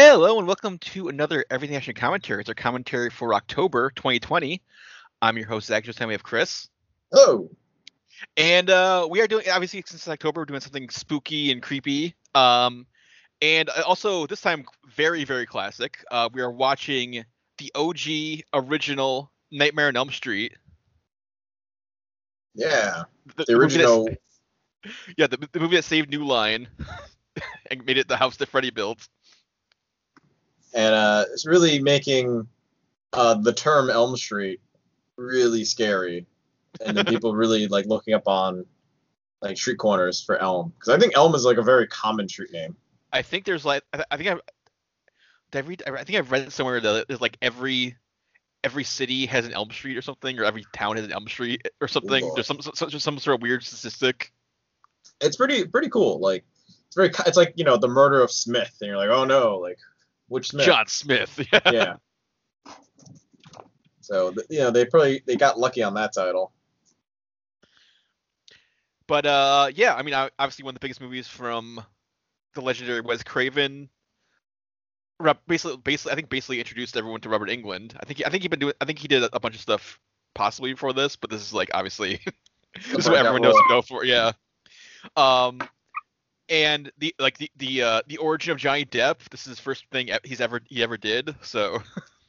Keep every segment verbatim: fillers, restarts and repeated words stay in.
Hello and welcome to another Everything Action Commentary. It's our commentary for October twenty twenty. I'm your host, Zach. Just time we have Chris. Hello. And uh, we are doing, obviously, since it's October, we're doing something spooky and creepy. Um, and also, this time, very, very classic. Uh, we are watching the O G original Nightmare on Elm Street. Yeah. The, The the movie original. that- yeah, the, the movie that saved New Line and made it the house that Freddy built. And uh, it's really making uh, the term Elm Street really scary. And then people really like looking up on like street corners for Elm. Because I think Elm is like a very common street name. I think there's like, I, I think I, did I read, I think I've read it somewhere that there's like every every city has an Elm Street or something, or every town has an Elm Street or something. Ooh, There's some some, some sort of weird statistic. It's pretty pretty cool. Like it's very it's like, you know, the murder of Smith. And you're like, oh no, like which Smith? John Smith. Yeah. Yeah. So you know, they probably they got lucky on that title. But uh, yeah, I mean, obviously one of the biggest movies from the legendary Wes Craven. Basically, basically, I think basically introduced everyone to Robert Englund. I think I think he been doing. I think he did a bunch of stuff possibly before this, but this is like obviously this is what everyone knows him go for. Yeah. Um, and the like the the uh, the origin of Johnny Depp. This is his first thing he's ever he ever did. So.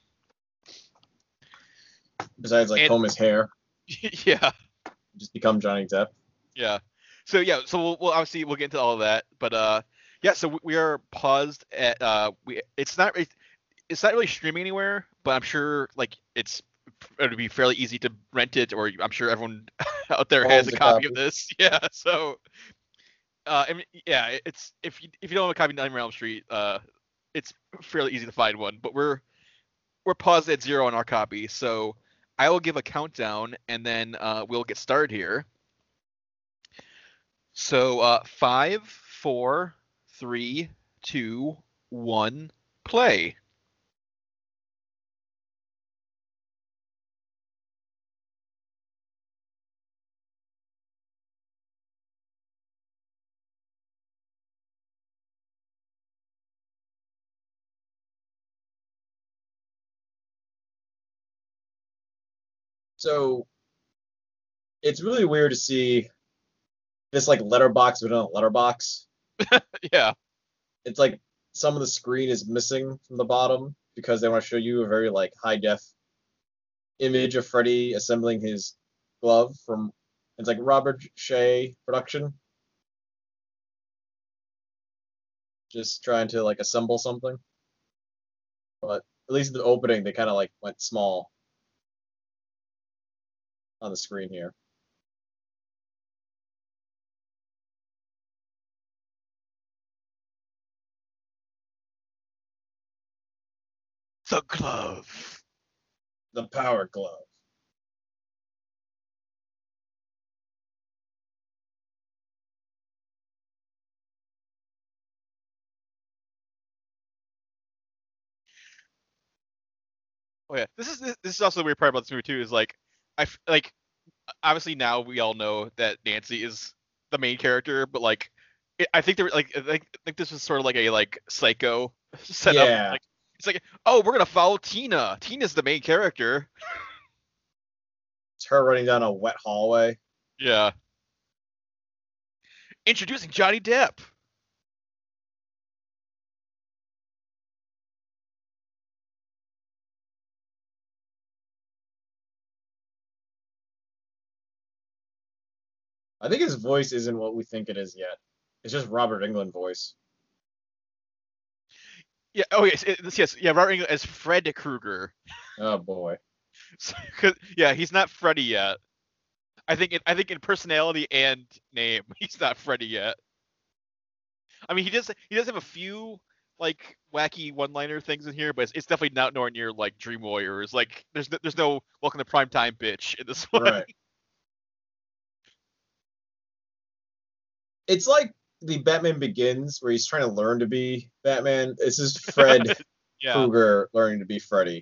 Besides, like, and, comb his hair. Yeah. Just become Johnny Depp. Yeah. So yeah. So we'll, we'll obviously we'll get into all of that, but uh. Yeah, so we are paused at uh we it's not it's not really streaming anywhere, but I'm sure like it's it would be fairly easy to rent it, or I'm sure everyone out there has a copy, copy of this. Yeah, so uh I mean, yeah, it's if you if you don't have a copy of Nightmare on Elm Street, uh it's fairly easy to find one, but we're we're paused at zero on our copy, so I will give a countdown and then uh we'll get started here. So uh five, four, three, two, one, play. So it's really weird to see this like letterbox within a letterbox. Yeah. It's like some of the screen is missing from the bottom because they want to show you a very like high def image of Freddy assembling his glove from it's like Robert Shea production. Just trying to like assemble something. But at least the opening they kind of like went small on the screen here. The glove. The power glove. Oh yeah, this is this is also the weird part about this movie too. Is like, I like, obviously now we all know that Nancy is the main character, but like, it, I think they're like, I think, I think this was sort of like a like Psycho setup. Yeah. Like, it's like, oh, we're gonna follow Tina. Tina's the main character. It's her running down a wet hallway. Yeah. Introducing Johnny Depp. I think his voice isn't what we think it is yet. It's just Robert Englund voice. Yeah. Oh yes. It, yes. Yeah. Robert Englund as Fred Krueger. Oh boy. So, yeah, he's not Freddy yet. I think. In, I think in personality and name, he's not Freddy yet. I mean, he does. He does have a few like wacky one-liner things in here, but it's, it's definitely not nowhere near like Dream Warriors. Like, there's there's no Welcome to Primetime bitch in this one. Right. It's like the Batman Begins, where he's trying to learn to be Batman. This is Fred Yeah. Krueger learning to be Freddy.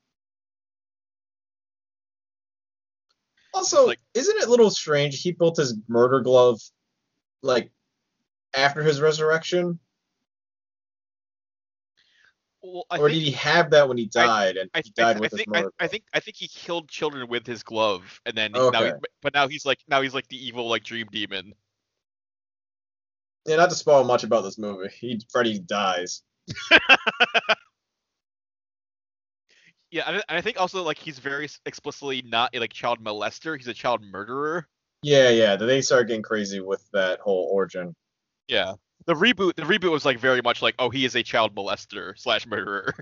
Also, like, isn't it a little strange he built his murder glove like after his resurrection? Well, I Or did think he have that when he I died, and I he I, died th- I with his think I, motor I glove? think I think he killed children with his glove, and then he, now he Okay. but now he's like now he's like the evil like dream demon. Yeah, not to spoil much about this movie. He Freddy dies. Yeah, and I I think also like he's very s- explicitly not a like child molester. He's a child murderer. Yeah, yeah. Then they start getting crazy with that whole origin. Yeah. The reboot the reboot was like very much like, oh, he is a child molester slash murderer.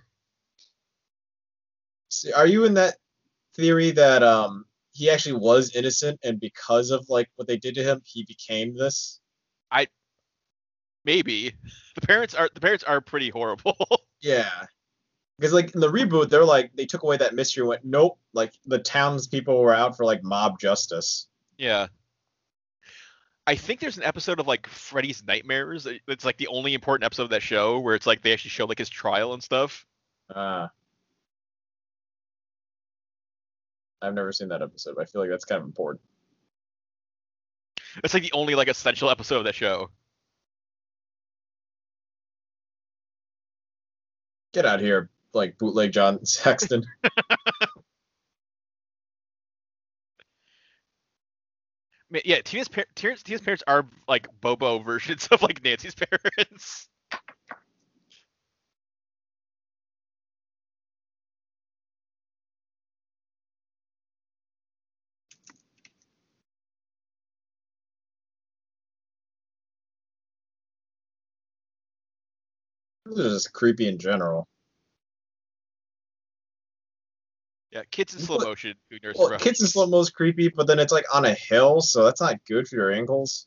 See, are you in that theory that um he actually was innocent, and because of like what they did to him, he became this? I maybe the parents are the parents are pretty horrible. Yeah. Because like in the reboot, they're like they took away that mystery and went, nope, like the townspeople were out for like mob justice. Yeah. I think there's an episode of like Freddy's Nightmares. It's like the only important episode of that show where it's like they actually show like his trial and stuff. Uh I've never seen that episode, but I feel like that's kind of important. It's like the only like essential episode of that show. Get out of here, like bootleg John Saxton. Ma- Yeah, Tina's, par- Tina's Tina's parents are like Bobo versions of like Nancy's parents. This is just creepy in general. Yeah, kids in slow Well, motion who nurse well, kids in slow rose. mo is creepy, but then it's like on a hill, so that's not good for your ankles.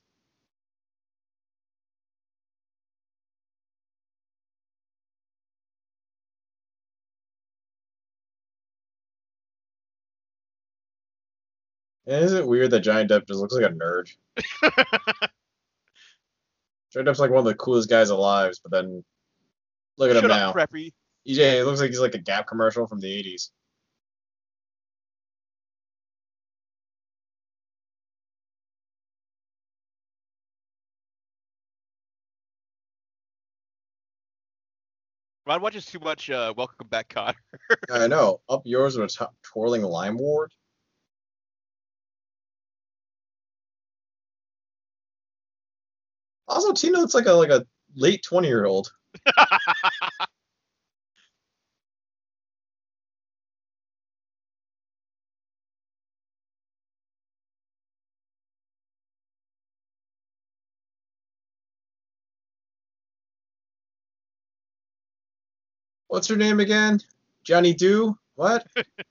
And isn't it weird that Johnny Depp just looks like a nerd? Johnny Depp's like one of the coolest guys alive, but then look at him Shut up, now. Preppy. Yeah, he looks like he's like a Gap commercial from the eighties. Rod watches too much uh, Welcome Back, Kotter. I know. Up yours with a t- twirling lime ward. Also, Tina looks like a like a late twenty year old. What's her name again? Johnny Doo? What?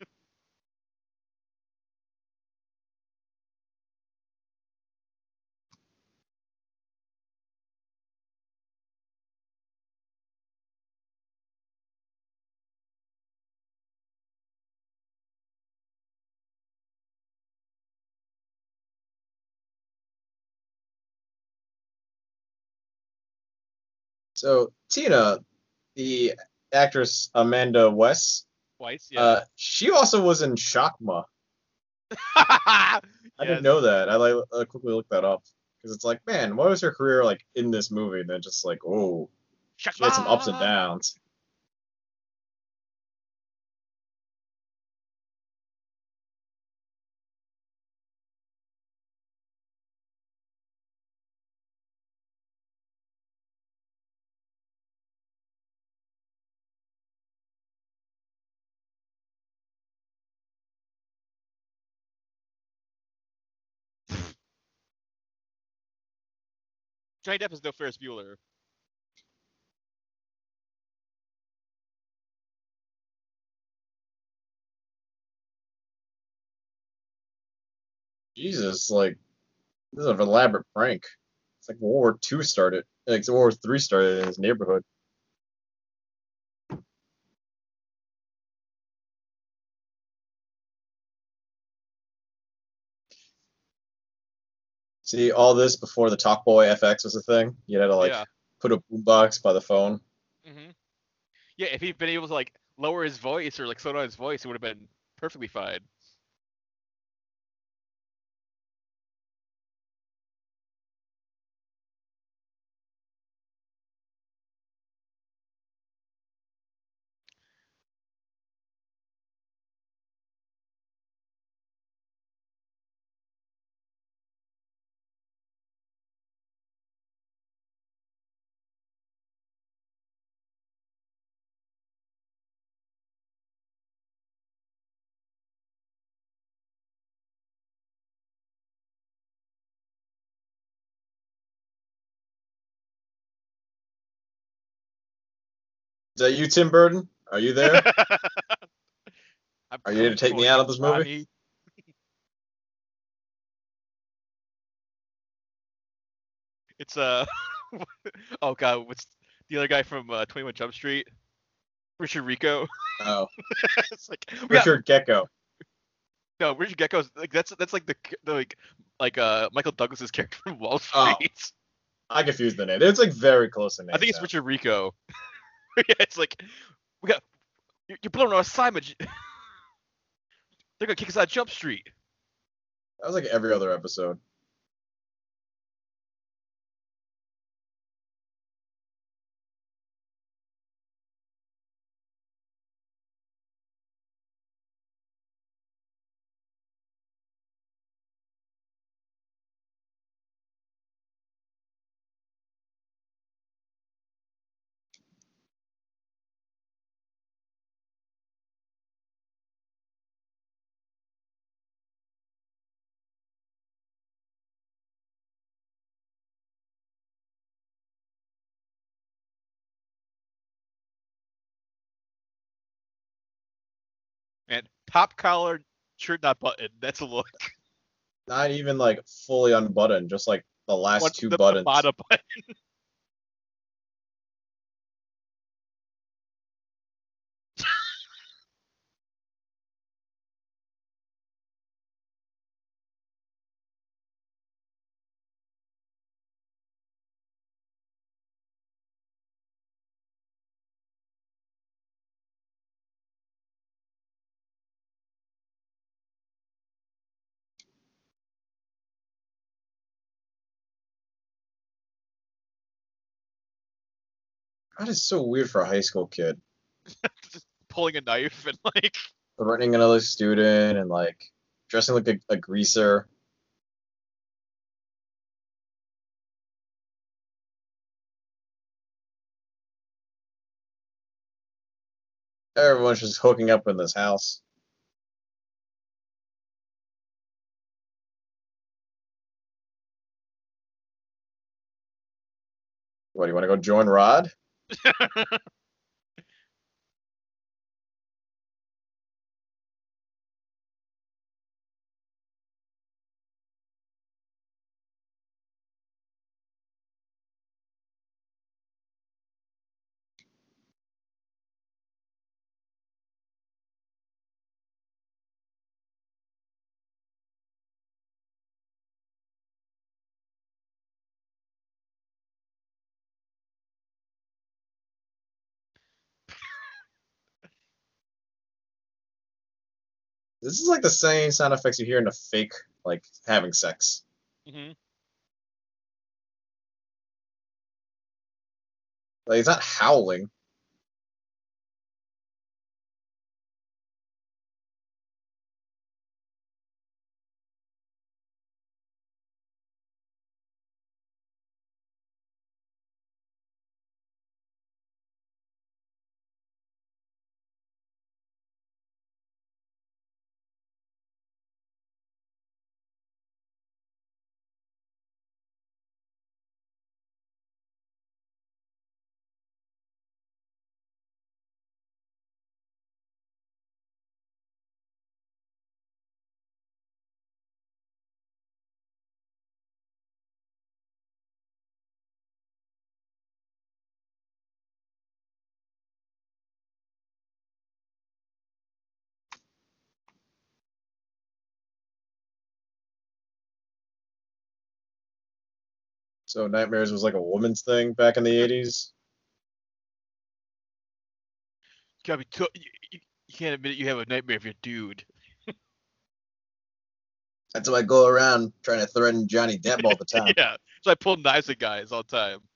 So Tina, the actress Amanda West, Twice, yeah. uh, she also was in Shakma. I didn't Yes. know that. I like I quickly looked that up because it's like, man, what was her career like in this movie? And then just like, oh, she had some ups and Shakma! downs. Johnny Depp is no Ferris Bueller. Jesus, like this is an elaborate prank. It's like World War Two started, like World War Three started in his neighborhood. See, all this before the Talkboy F X was a thing. You had to like Yeah. put a boombox by the phone. hmm Yeah, if he'd been able to like lower his voice or like slow down his voice, it would have been perfectly fine. Is that you, Tim Burton? Are you there? I'm Are you here coming to take for me out you, of this movie? Johnny. It's uh oh god, what's the other guy from uh, twenty-one Jump Street? Richard Rico. Oh, It's like we got Richard Gecko. no Richard Gecko's like that's that's like the, the like like uh Michael Douglas's character from Wall Oh, Street. I confused the name. It's like very close in I name think it's now. Richard Rico. Yeah, it's like we got you're, you're blowing our assignment. They're gonna kick us out of Jump Street. That was like every other episode. And top collar, shirt not buttoned. That's a look. Not even like fully unbuttoned, just like the One last two the, the buttons. bottom button. That is so weird for a high school kid. Just pulling a knife and like Threatening another student and like dressing like a, a greaser. Everyone's just hooking up in this house. What, do you want to go join Rod? This is like the same sound effects you hear in a fake, like, having sex. hmm Like, it's not howling. So nightmares was like a woman's thing back in the eighties. You gotta be too, you, you, you can't admit it, you have a nightmare if you're a dude. That's why I go around trying to threaten Johnny Depp all the time. Yeah. So I pull knives at guys all the time.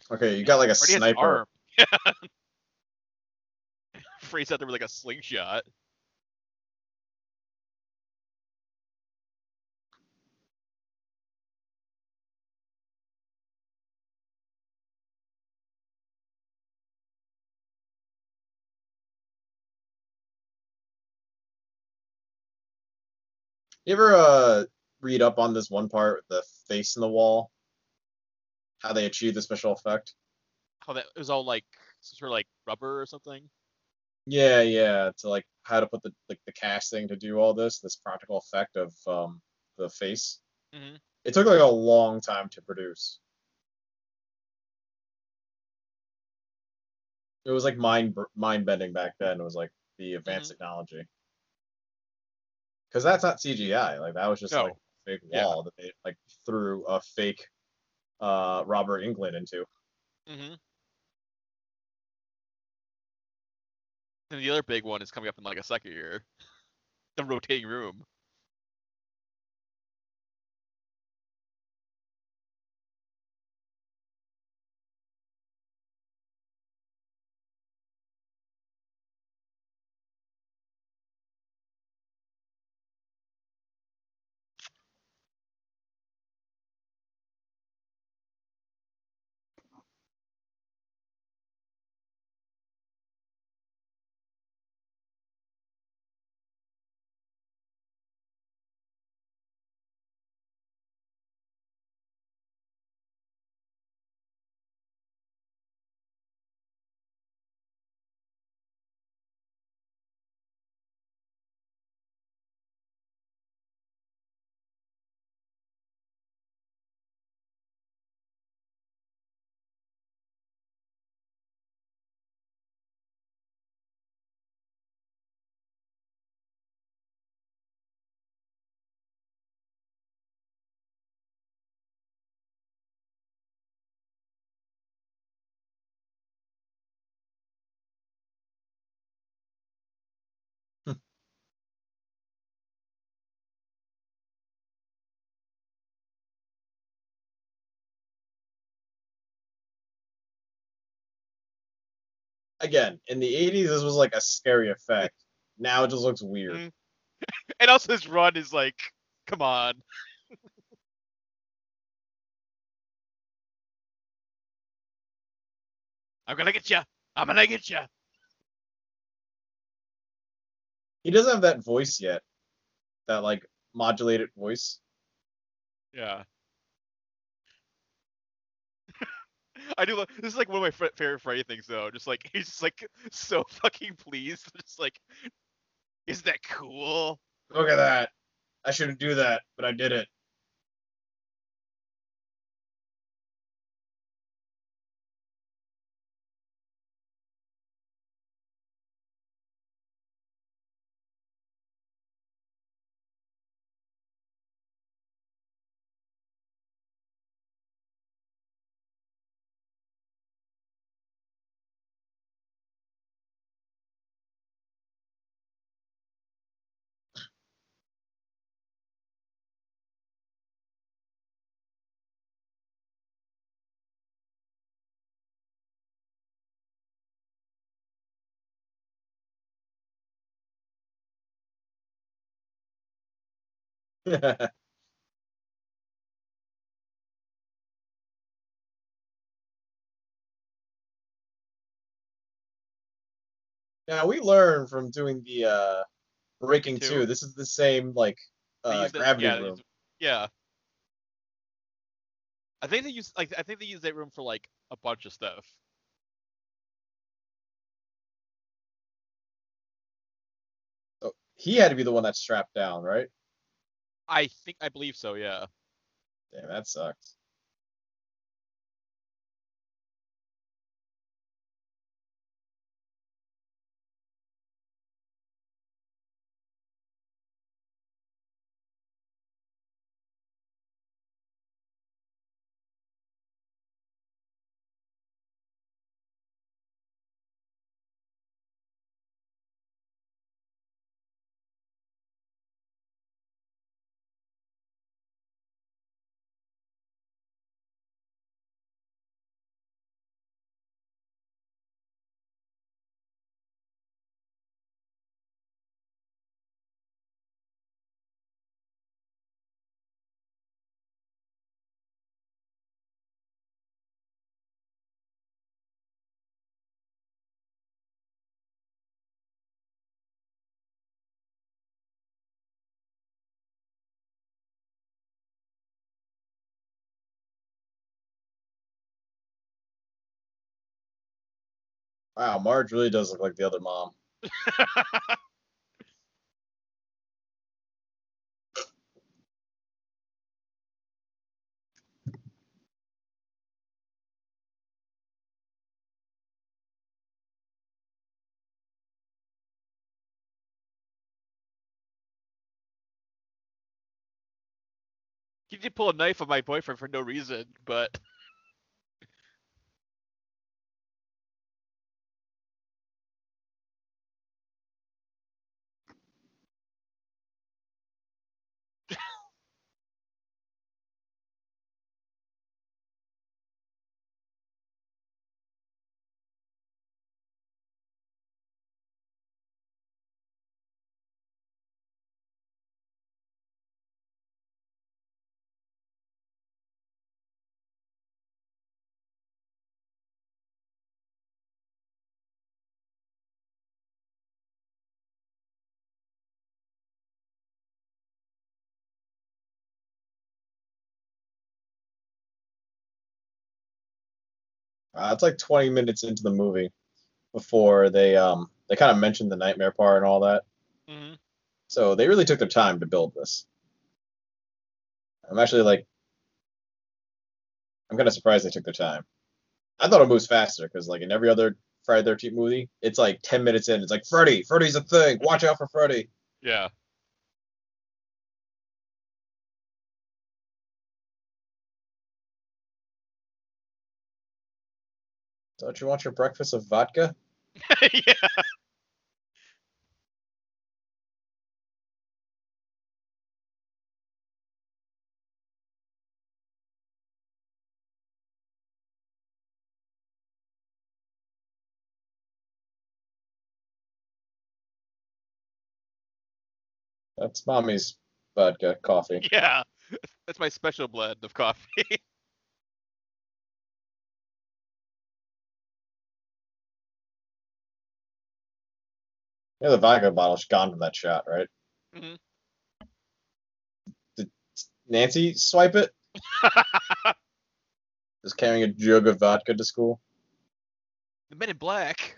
Okay, you got like a Already has an sniper. arm. Freeze out there with like a slingshot. You ever uh read up on this one part, the face in the wall, how they achieve the special effect? How that it was all like sort of like rubber or something. Yeah, yeah, to like how to put the like the casting to do all this, this practical effect of um the face. Hmm. It took like a long time to produce. It was like mind mind bending back then. It was like the advanced Hmm. technology. Because that's not C G I. Like that was just like No. a fake Yeah. wall that they like threw a fake uh Robert Englund into. Hmm. And the other big one is coming up in like a second year. The rotating room. Again, in the eighties, this was like a scary effect. Now it just looks weird. Mhm. And also his run is like, come on. I'm gonna get you. I'm gonna get you. He doesn't have that voice yet, that like modulated voice. Yeah. I do love this is like one of my fr- favorite Freddy things though. Just like he's just like so fucking pleased. Just like, isn't that cool? Look at that. I shouldn't do that, but I did it. Now we learn from doing the uh Breaking Breaking two. Two. This is the same like They uh used it. gravity Yeah. They used, room. yeah. I think they use like I think they use that room for like a bunch of stuff. So he had to be the one that's strapped down, right? I think I believe so. Yeah. Damn, that sucks. Wow, Marge really does look like the other mom. He did pull a knife on my boyfriend for no reason, but Uh, it's like twenty minutes into the movie before they um they kind of mentioned the nightmare part and all that. mhm. So they really took their time to build this. I'm actually like I'm kind of surprised they took their time. I thought it moves faster because like in every other Friday the thirteenth movie, it's like ten minutes in, it's like Freddy, Freddy's a thing. Watch out for Freddy. Yeah. Don't you want your breakfast of vodka? Yeah. That's mommy's vodka coffee. Yeah. That's my special blend of coffee. Yeah, the vodka bottle's gone from that shot, right? Mhm. Did Nancy swipe it? Just carrying a jug of vodka to school? The Men in Black.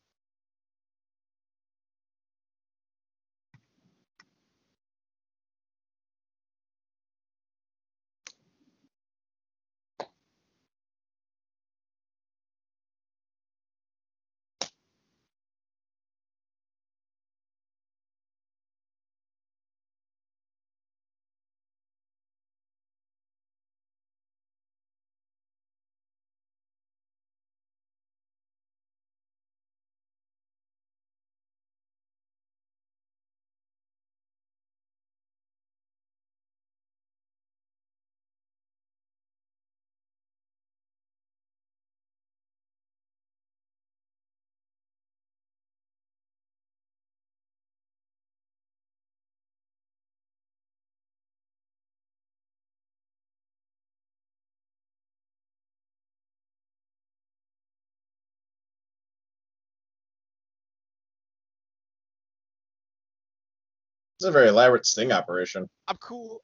It's a very elaborate sting operation. I'm cool.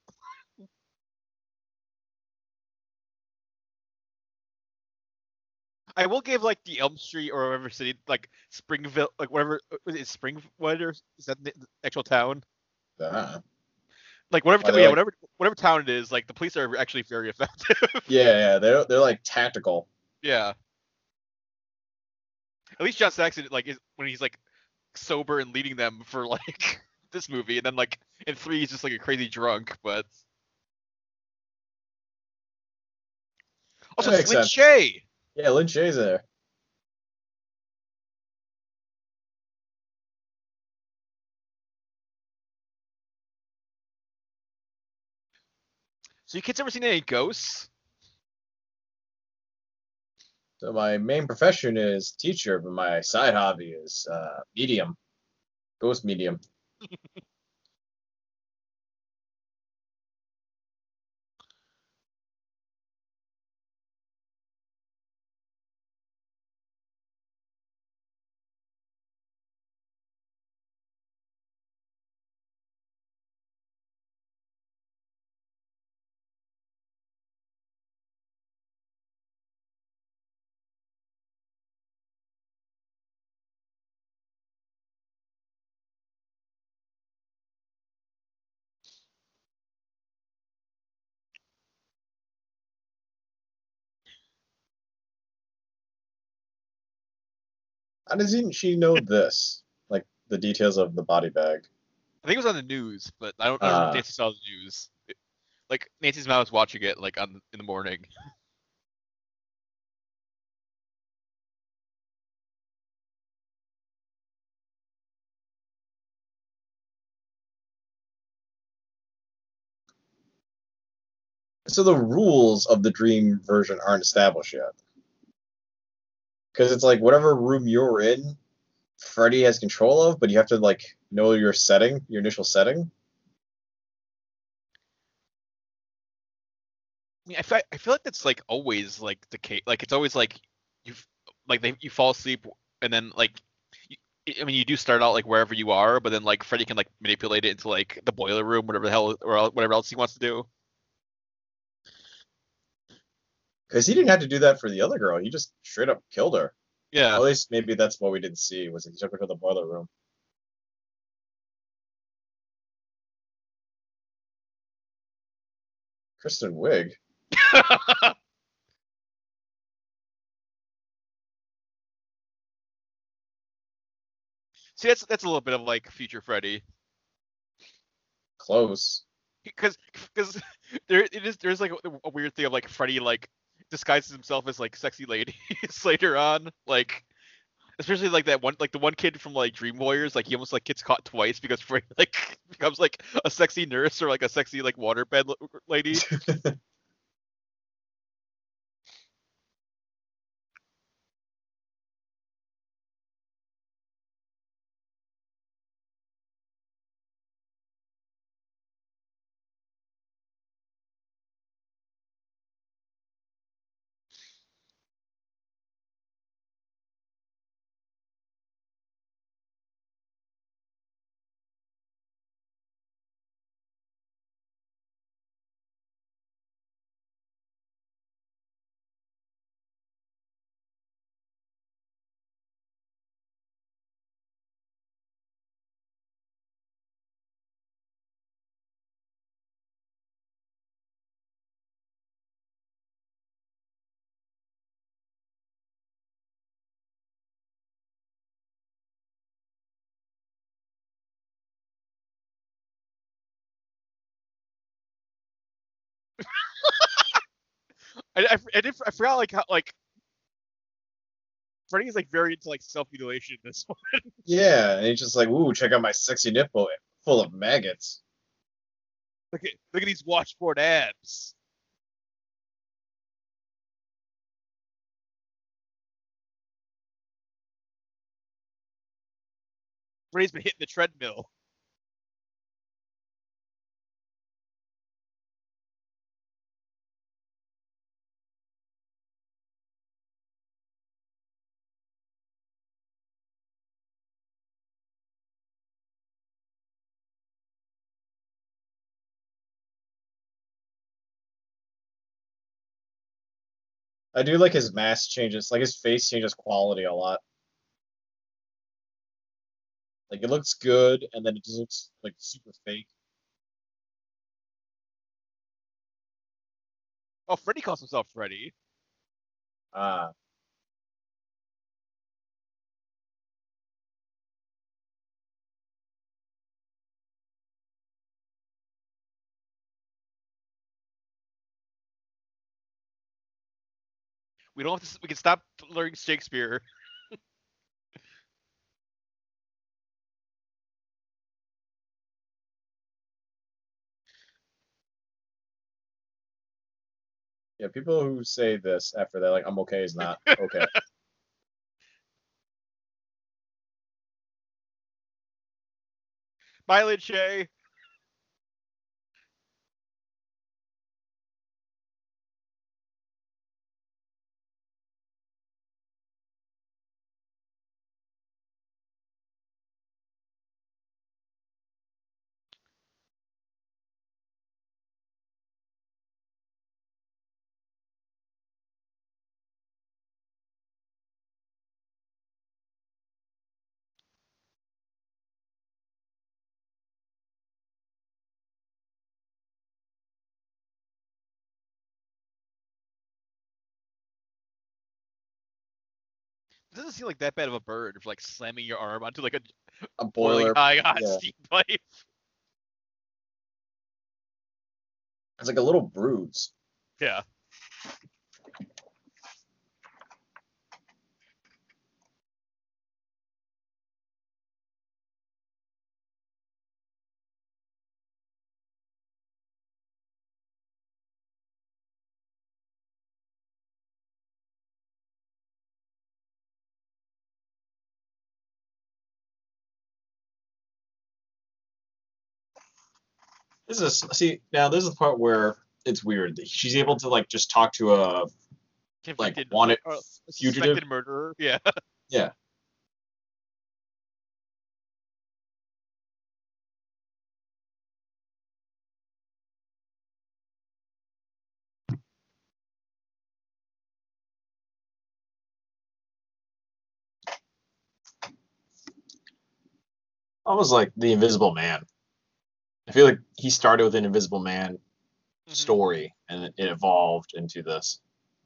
I will give like the Elm Street or whatever city, like Springville, like whatever was it Springwood or is that the actual town? Uh, Like whatever, are t- they yeah, like? whatever, whatever town it is. Like the police are actually very effective. Yeah, yeah, they're they're like tactical. Yeah. At least John Saxon, like, is when he's like sober and leading them for like this movie, and then like in three he's just like a crazy drunk. But That also makes Sling sense. Shay. Yeah, Lin Shaye's there. So you kids ever seen any ghosts? So my main profession is teacher, but my side hobby is uh, medium, ghost medium. How doesn't she know this? Like the details of the body bag. I think it was on the news, but I don't, I don't know if Uh, Nancy saw the news. It- like Nancy's mom was watching it like on in the morning. so the rules of the dream version aren't established yet. Because it's like whatever room you're in, Freddy has control of, but you have to like know your setting, your initial setting. I mean, I feel, I feel like that's like always like the case. Like it's always like you like they, you fall asleep and then like you, I mean you do start out like wherever you are, but then like Freddy can like manipulate it into like the boiler room, whatever the hell or whatever else he wants to do. Because he didn't have to do that for the other girl. He just straight up killed her. Yeah. Well, at least maybe that's what we didn't see was he took her to the boiler room. Kristen Wiig. See, that's that's a little bit of like future Freddy, Close. because because there it is there's like a, a weird thing of like Freddy like disguises himself as like sexy ladies later on, like especially like that one like the one kid from like Dream Warriors, like he almost like gets caught twice because Freddy like becomes like a sexy nurse or like a sexy like waterbed lady. I I, I, did, I forgot like how like Freddy is like very into like self mutilation in this one. Yeah, and he's just like, ooh, check out my sexy nipple full of maggots. Look at look at these washboard abs. Freddy's been hitting the treadmill. I do like his mask changes, like his face changes quality a lot. Like it looks good, and then it just looks like super fake. Oh, Freddy calls himself Freddy. Ah, We don't have to. We can stop learning Shakespeare. yeah. People who say this after they're like, "I'm okay," is not okay. Mileage Shay. doesn't seem like that bad of a bird for like slamming your arm onto like a A boiling boiler. high hot Yeah. steam pipe. It's like a little bruise. Yeah. This is see now. This is the part where it's weird. She's able to like just talk to a like Convicted wanted or fugitive. suspected murderer. Yeah. Yeah. Almost like the Invisible Man. I feel like he started with an Invisible Man Mhm. story, and it, it evolved into this.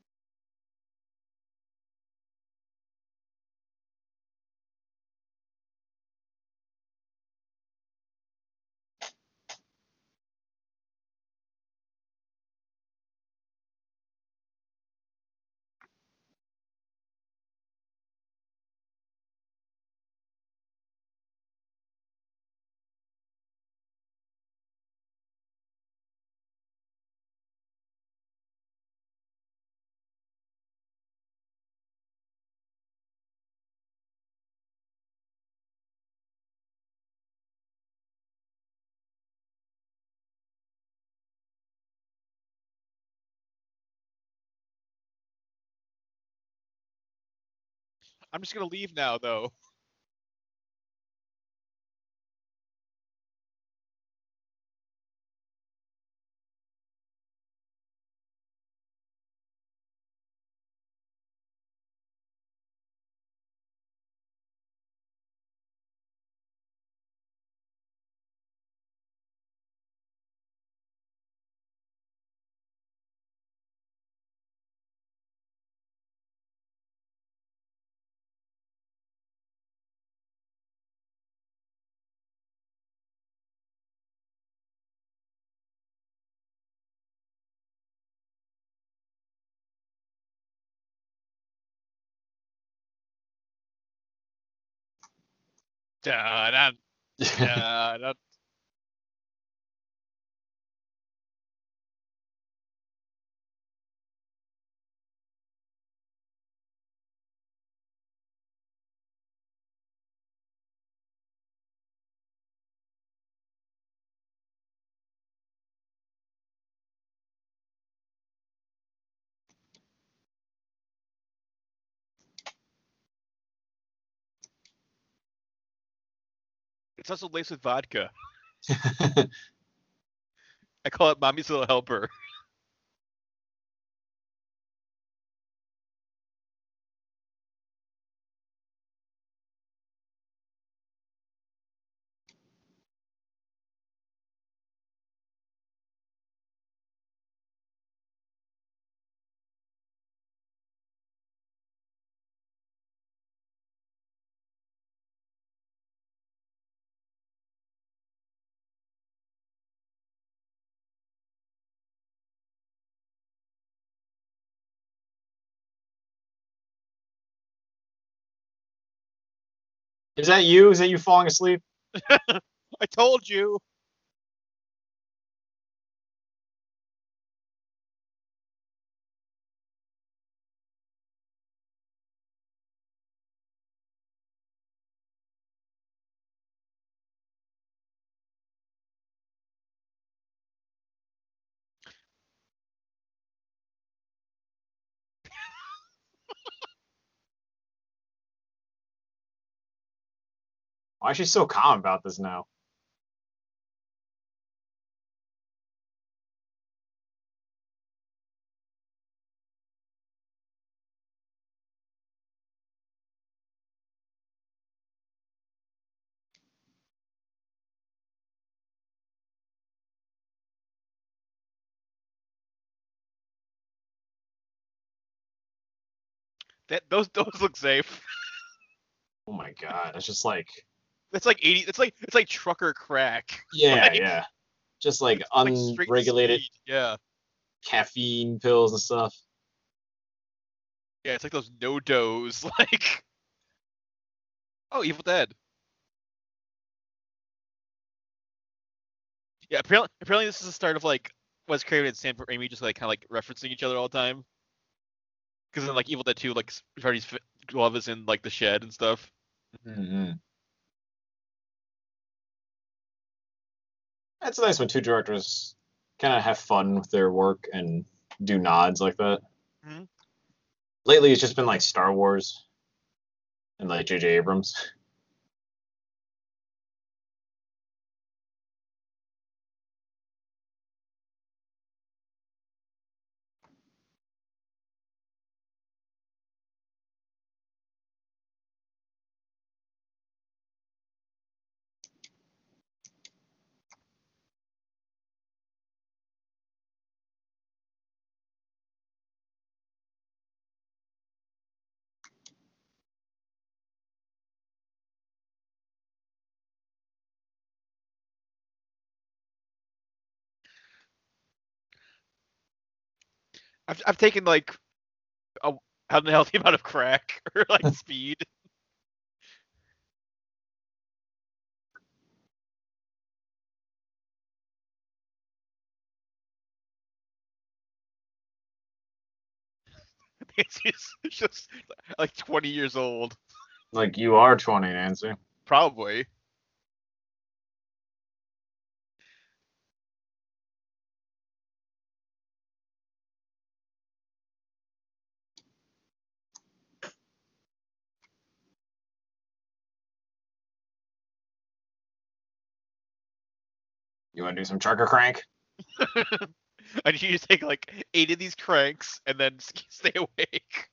I'm just gonna leave now, though. Da, da, da, da. It's also laced with vodka. I call it Mommy's Little Helper. Is that you? Is that you falling asleep? I told you. Why is she so calm about this now? That those those look safe. Oh my god, it's just like It's like eighty. It's like it's like trucker crack. yeah, like yeah, just like like straight unregulated speed. Yeah. caffeine pills and stuff. Yeah. It's like those no dos. Like oh, Evil Dead. Yeah. Apparently, apparently this is the start of like Wes Craven and Sam Raimi just like kind of like referencing each other all the time. Because in like Evil Dead two, like Freddy's fi- glove is in like the shed and stuff. Mm-hmm. It's nice when two directors kind of have fun with their work and do nods like that. Mhm. Lately, it's just been like Star Wars and like J J Abrams. I've I've taken like a unhealthy amount of crack or like speed. It's just, it's just like twenty years old, Like you are twenty, Nancy. probably. You want to do some trucker crank? I need you to take like eight of these cranks and then s- stay awake.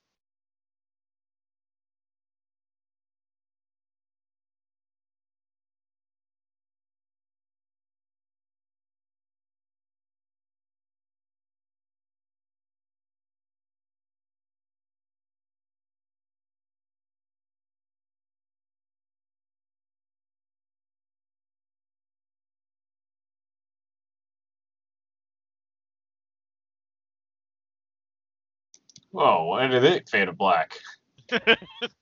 Whoa, why did it fade to black? Because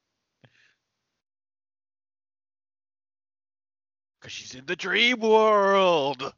she's in the dream world.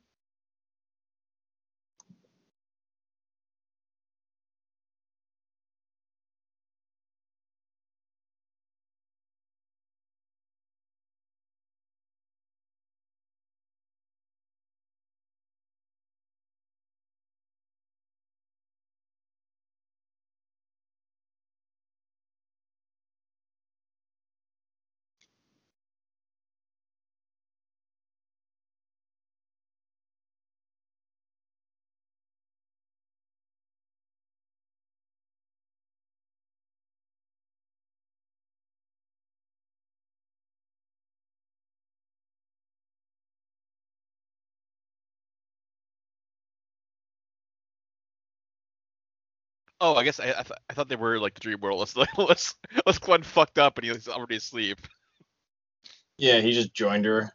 Oh, I guess I I, th- I thought they were like the dream world. Let's let's let's Glenn fucked up and he's already asleep. Yeah, he just joined her.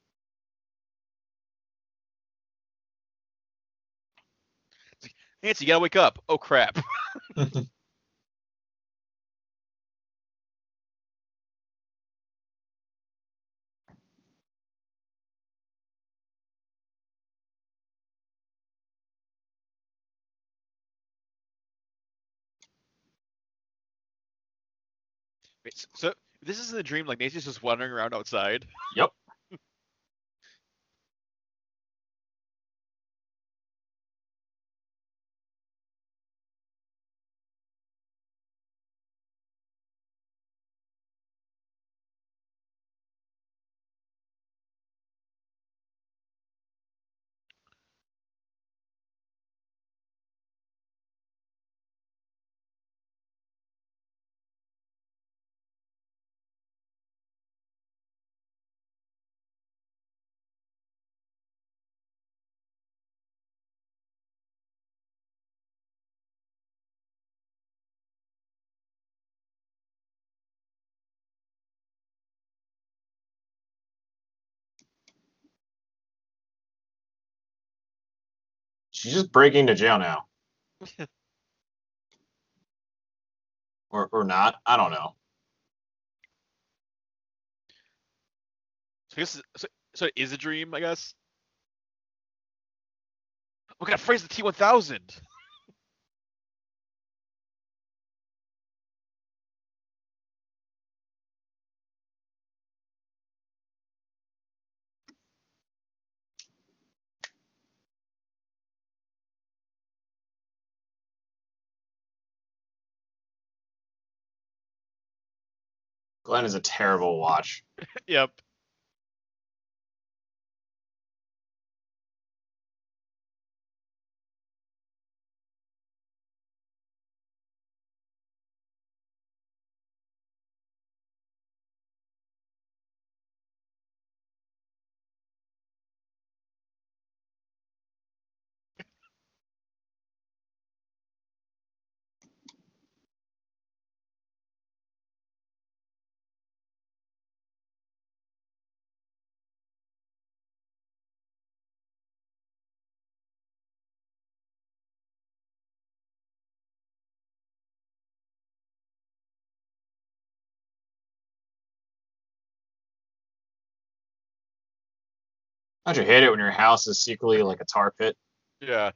Nancy, you gotta wake up. Oh crap. Wait, s- so this isn't a dream. Like Nancy's just wandering around outside. Yep. She's just breaking into jail now. or or not. I don't know. So I guess so, so it is a dream, I guess. We gotta phrase the T one thousand. Glenn is a terrible watch. Yep. Don't you hate it when your house is secretly like a tar pit? Yeah.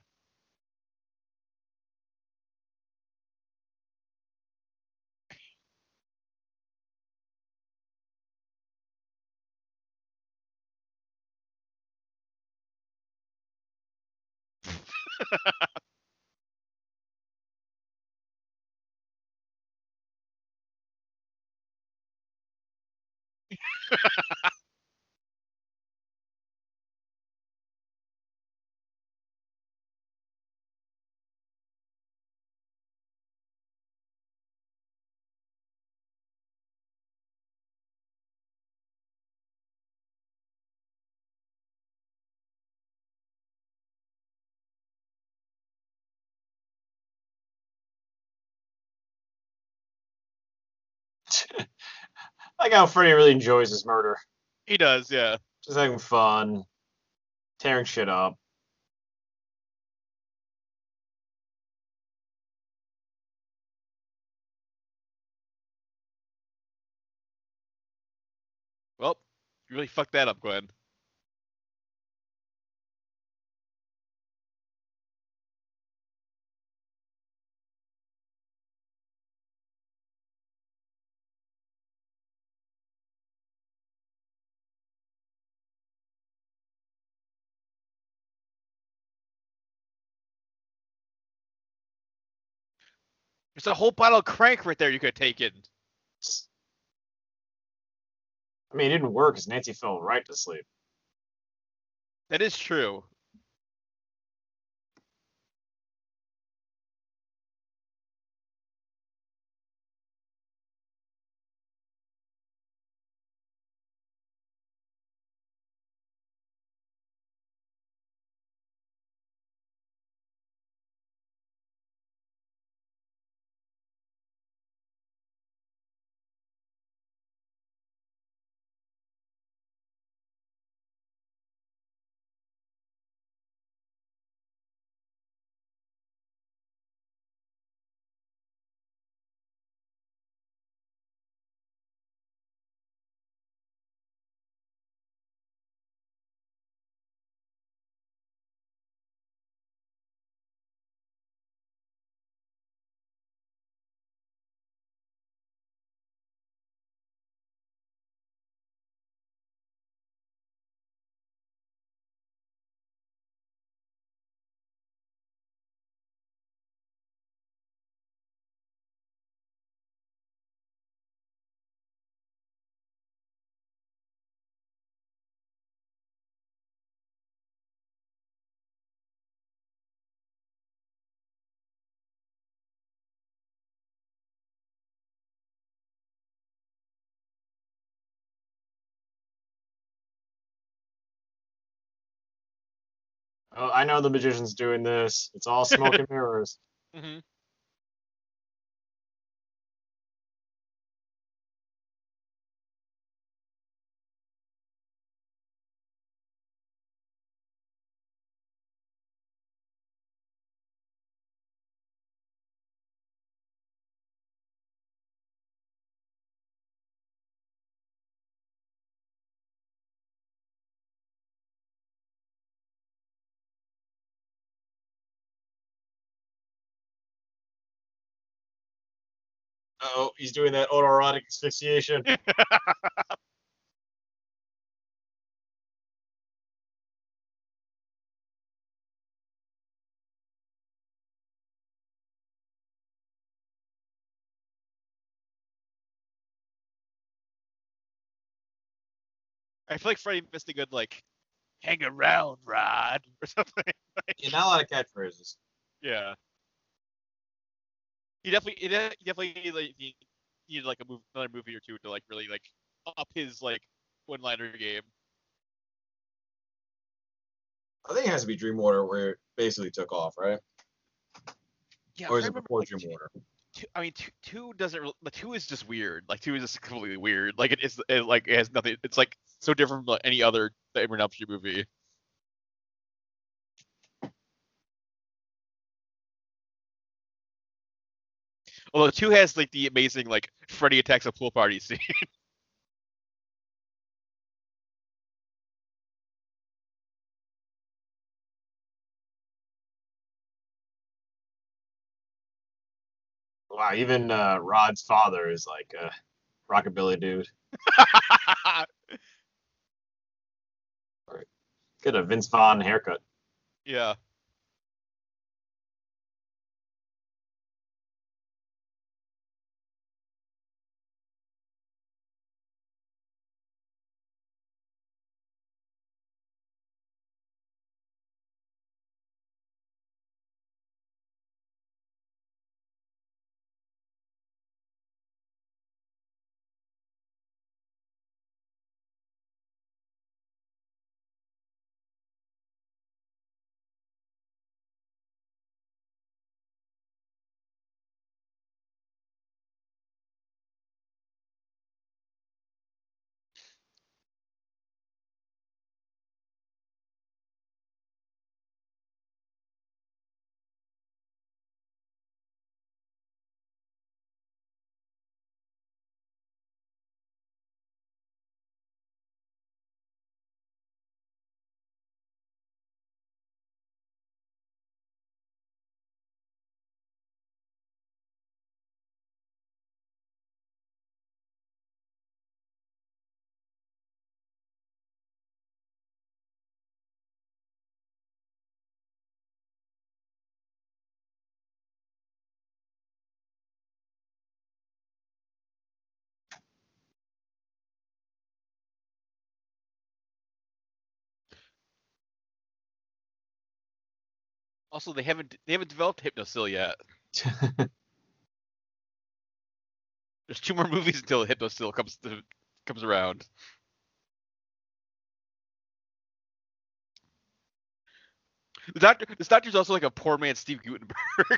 I like how Freddy really enjoys his murder. He does, yeah. Just having fun, tearing shit up. Well, you really fucked that up, Glenn. There's a whole bottle of crank right there you could have taken. I mean, it didn't work because Nancy fell right to sleep. That is true. Oh, I know the magician's doing this. It's all smoke and mirrors. Mm-hmm. Oh, he's doing that autoerotic asphyxiation. I feel like Freddy missed a good like hang around, Rod, or something. Yeah, not a lot of catchphrases. Yeah. He definitely, he de- he definitely like he needed like a move, another movie or two to like really like up his like one-liner game. I think it has to be Dreamwater where it basically took off, right? Yeah, Or I'm is trying it to remember. before Like, two, Dreamwater? two, I mean, two, two doesn't. re- The two is just weird. Like two is just completely weird. Like it is. It, like it has nothing. It's like so different from like, any other Nightmare on Elm Street movie. Although two has like the amazing like Freddy attacks a pool party scene. Wow, even uh, Rod's father is like a rockabilly dude. Get a Vince Vaughn haircut. Yeah. Also, they haven't they haven't developed Hypnosil yet. There's two more movies until Hypnosil comes to, comes around. The doctor, this doctor's also like a poor man Steve Gutenberg.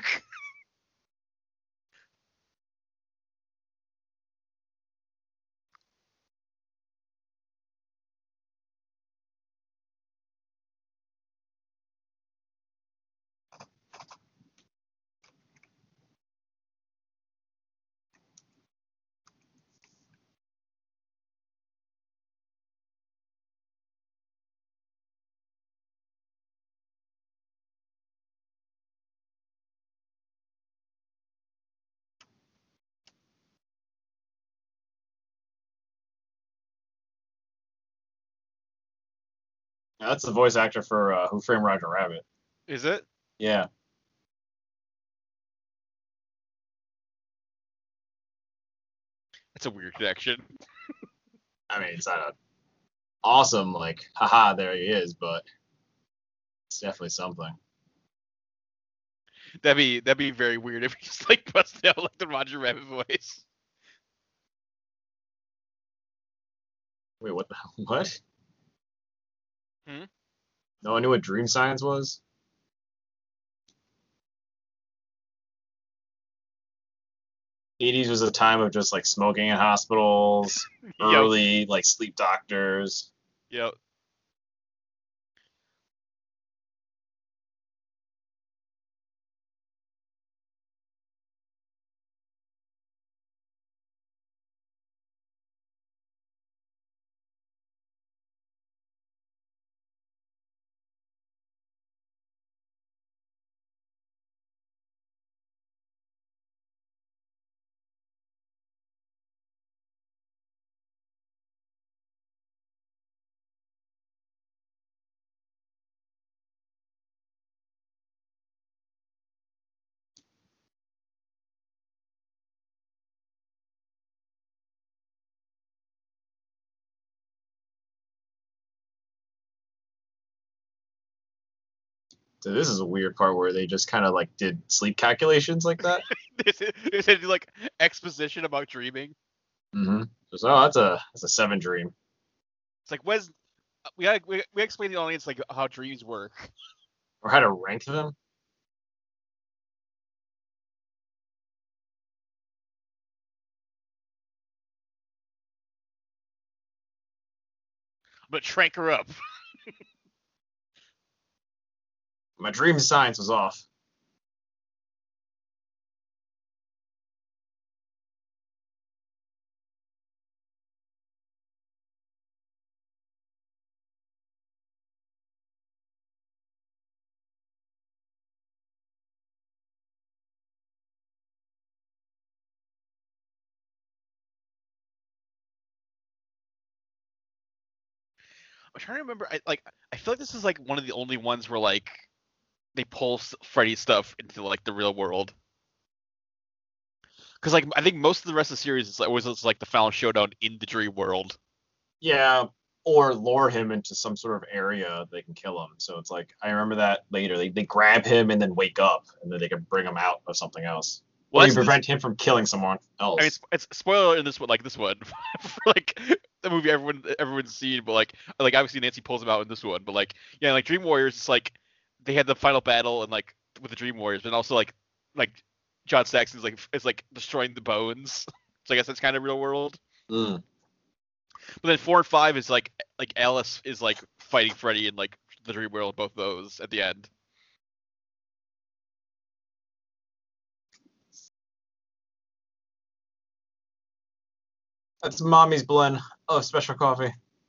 That's the voice actor for uh, Who Framed Roger Rabbit. Is it? Yeah. That's a weird connection. I mean, it's not a awesome, like, haha, there he is, but it's definitely something. That'd be that'd be very weird if he just like busted out like the Roger Rabbit voice. Wait, what the what? Hmm? No one knew what dream science was? eighties was a time of just like smoking in hospitals, Yep. early like sleep doctors. Yep. So this is a weird part where they just kind of like did sleep calculations like that. This is, this is like exposition about dreaming. Mm-hmm. So oh, that's a that's a seven dream. It's like when's we gotta, we we explain to the audience like how dreams work. Or how to rank them. I'm gonna trank her up. My dream science was off. I'm trying to remember. I like I feel like this is like one of the only ones where like they pull Freddy stuff into like the real world. Because like I think most of the rest of the series is like, was just, like the final showdown in the dream world. Yeah, or lure him into some sort of area they can kill him. So it's like I remember that later. They they grab him and then wake up, and then they can bring him out of something else. Well, Or you that's this, prevent him from killing someone else. I mean, it's, it's spoiler in this one, like this one, for like the movie everyone everyone's seen, but like like obviously Nancy pulls him out in this one, but like yeah, like Dream Warriors, it's like they had the final battle and like with the Dream Warriors, but also like like John Saxon's like is like destroying the bones. So I guess that's kind of real world. Mm. But then four and five is like like Alice is like fighting Freddy in like the Dream World, both those at the end. That's mommy's blend of special coffee.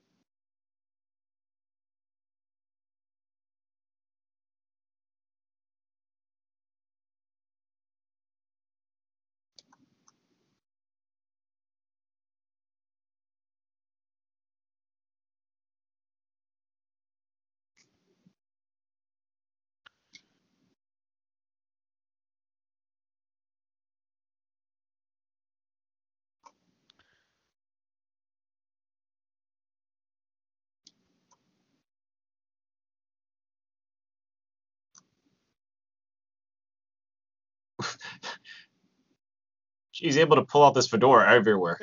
She's able to pull out this fedora everywhere.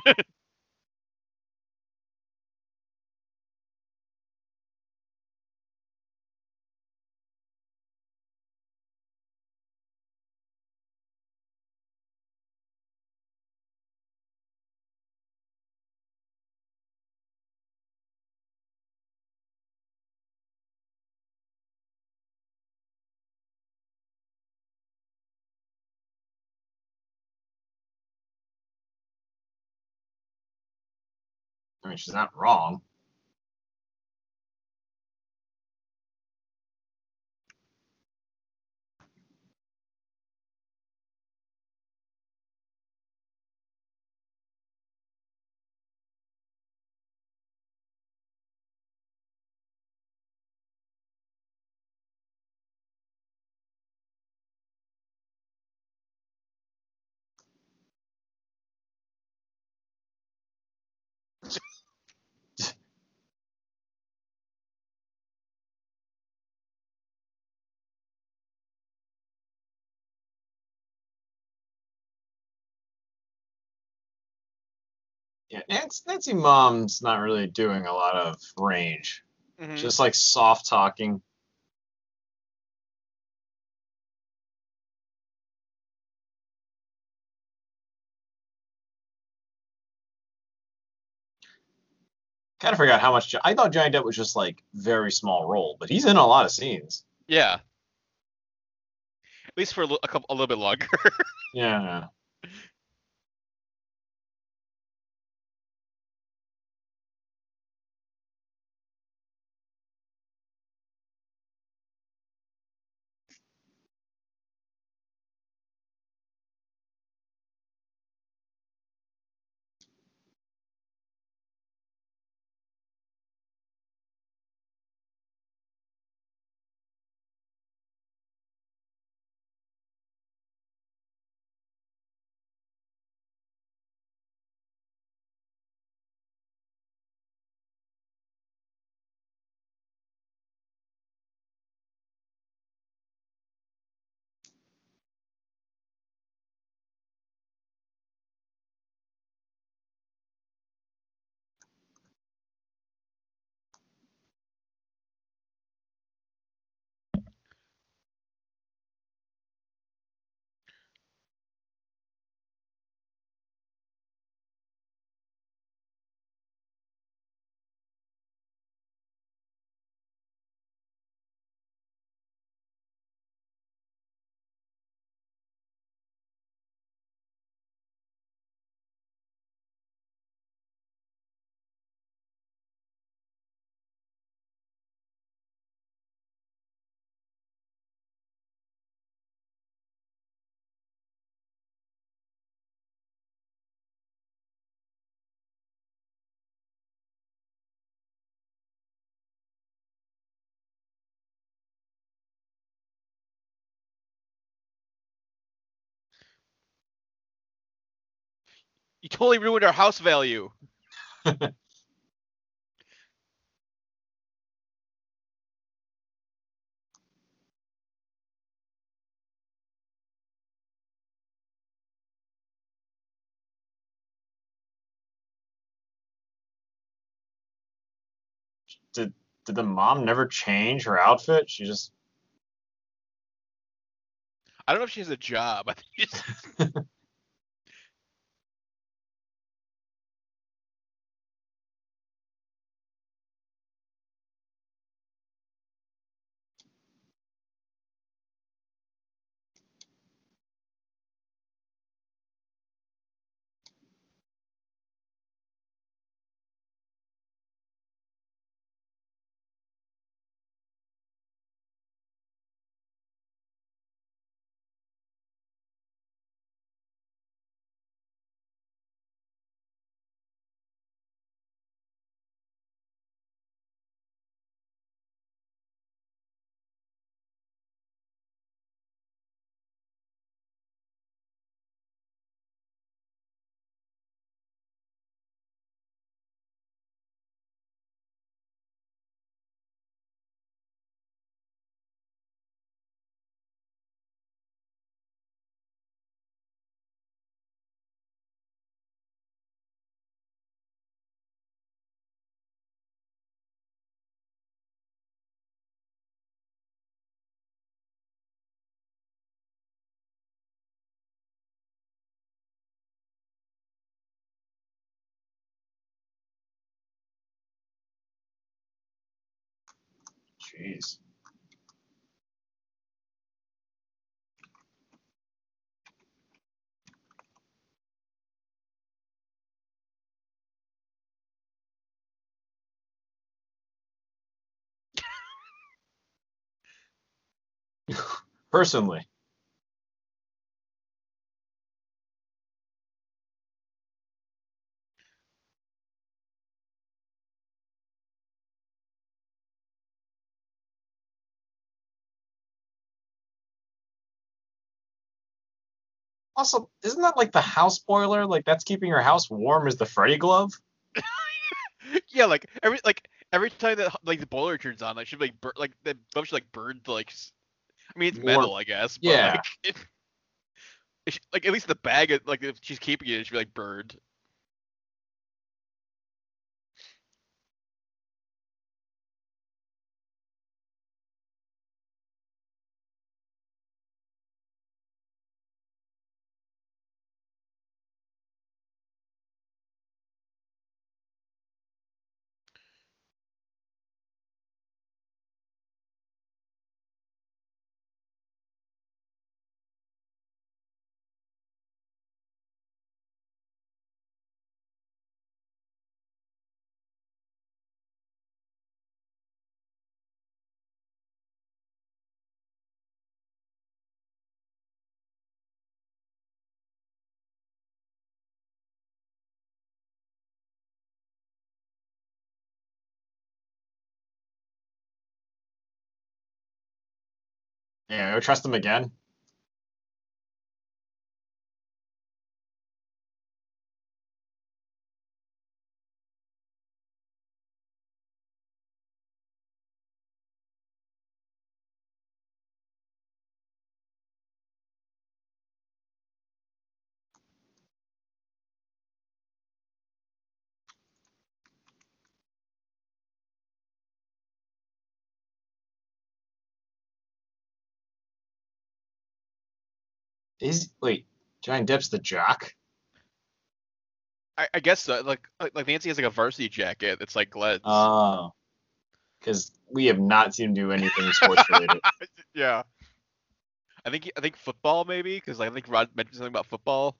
I mean, she's not wrong. Yeah, Nancy, Nancy Mom's not really doing a lot of range. Mm-hmm. Just like soft talking. Kind of forgot how much. I thought Johnny Depp was just like very small role, but he's in a lot of scenes. Yeah. At least for a, a couple, a little bit longer. Yeah. You totally ruined our house value. Did did the mom never change her outfit? She just I don't know if she has a job. I think she's... jeez. Personally. Also, isn't that like the house boiler? Like that's keeping your house warm is the Freddy glove? yeah, like every like every time that like the boiler turns on, like should like bur- like the glove should like burn to, like s- I mean it's Warm. metal, I guess, but Yeah. like it, it should- like at least the bag, it- like if she's keeping it, it should be like burned. Yeah, I would trust them again. Is wait, Johnny Depp's the jock? I, I guess so. Like like like Nancy has like a varsity jacket. It's like Gled's. Oh, because we have not seen him do anything sports related. yeah. I think I think football maybe because I think Rod mentioned something about football.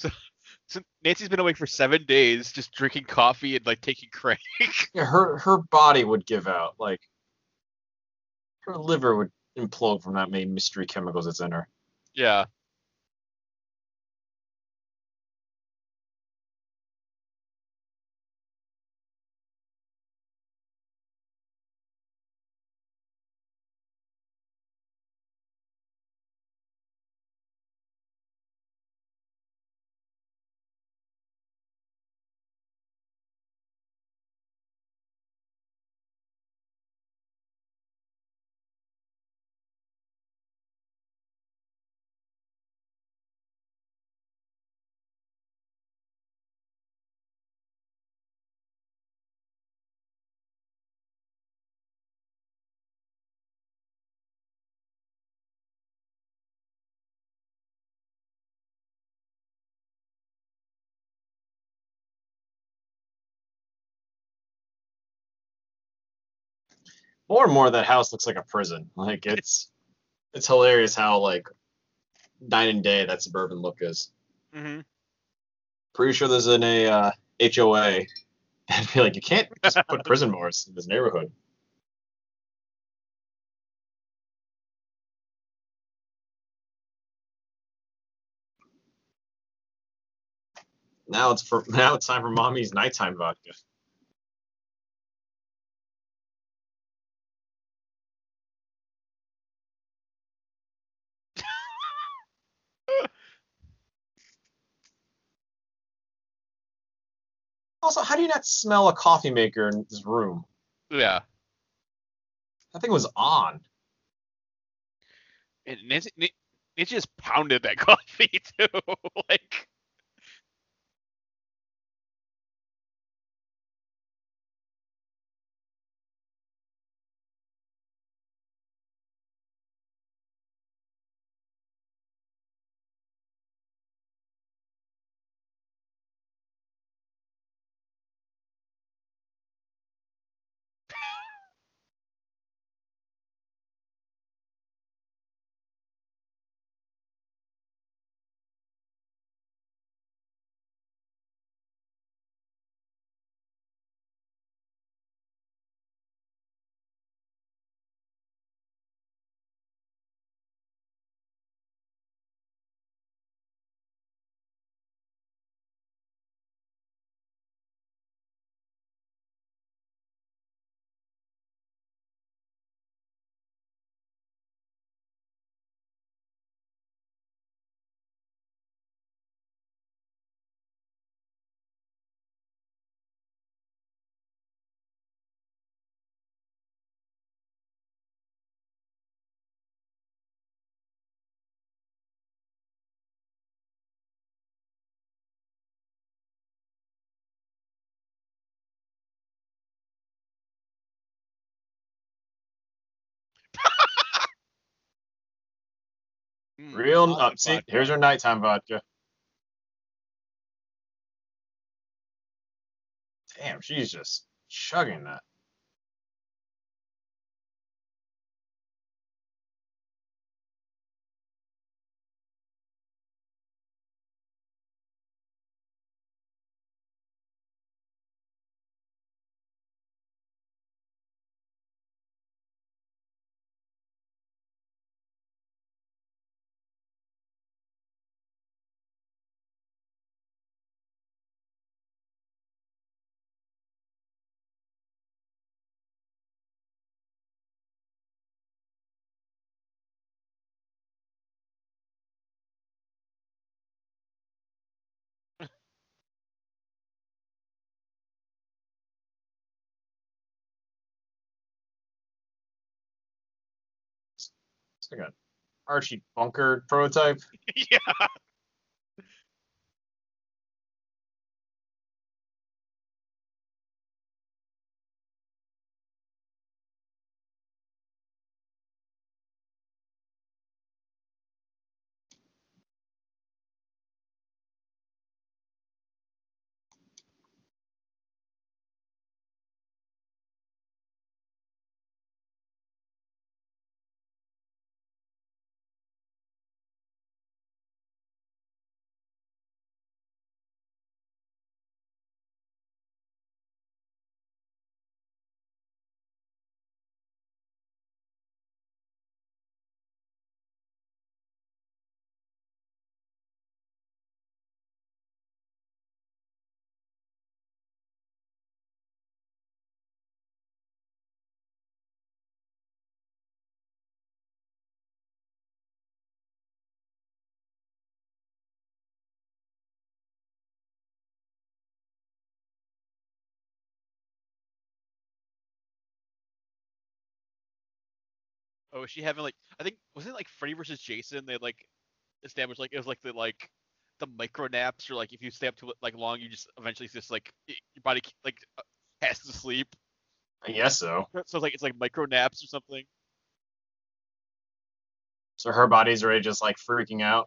So, so Nancy's been awake for seven days, just drinking coffee and like taking crank. Yeah, her her body would give out. Like her liver would implode from that many mystery chemicals that's in her. Yeah. More and more, that house looks like a prison. Like it's it's hilarious how like night and day that suburban look is. Hmm. Pretty sure there's in a uh, H O A. And be like, you can't just put prison bars in this neighborhood. Now it's for now it's time for mommy's nighttime vodka. Also, how do you not smell a coffee maker in this room? Yeah. That thing was on. And Nancy, Nancy just pounded that coffee too. Like, mm, Real. Uh, vodka, see, vodka. here's your nighttime vodka. Damn, she's just chugging that. It's like an Archie Bunker prototype. Yeah. Oh, is she having like I think wasn't it like Freddy versus Jason? They like established like it was like the like the micro naps or like if you stay up too like long, you just eventually just like y- your body like uh, has to sleep. I guess so. So it's like it's like micro naps or something. So her body's already just like freaking out.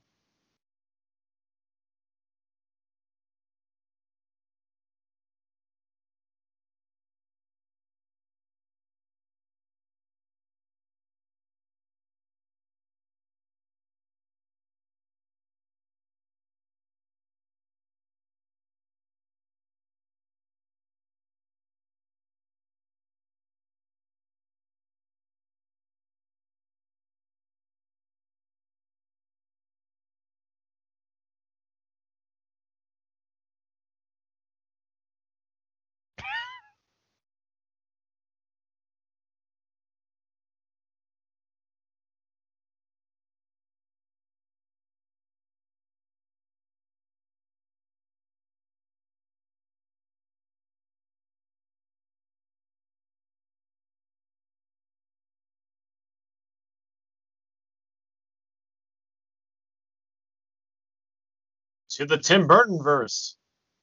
To the Tim Burton verse.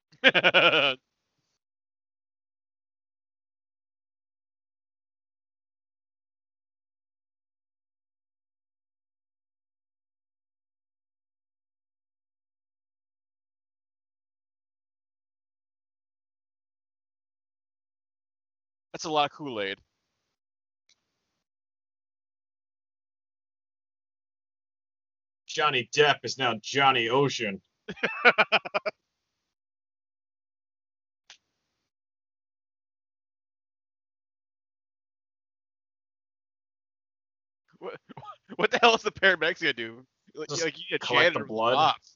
That's a lot of Kool-Aid. Johnny Depp is now Johnny Ocean. What, what the hell is the paramedics gonna do? Like, Just like you need a collect the janitor with blood. mops.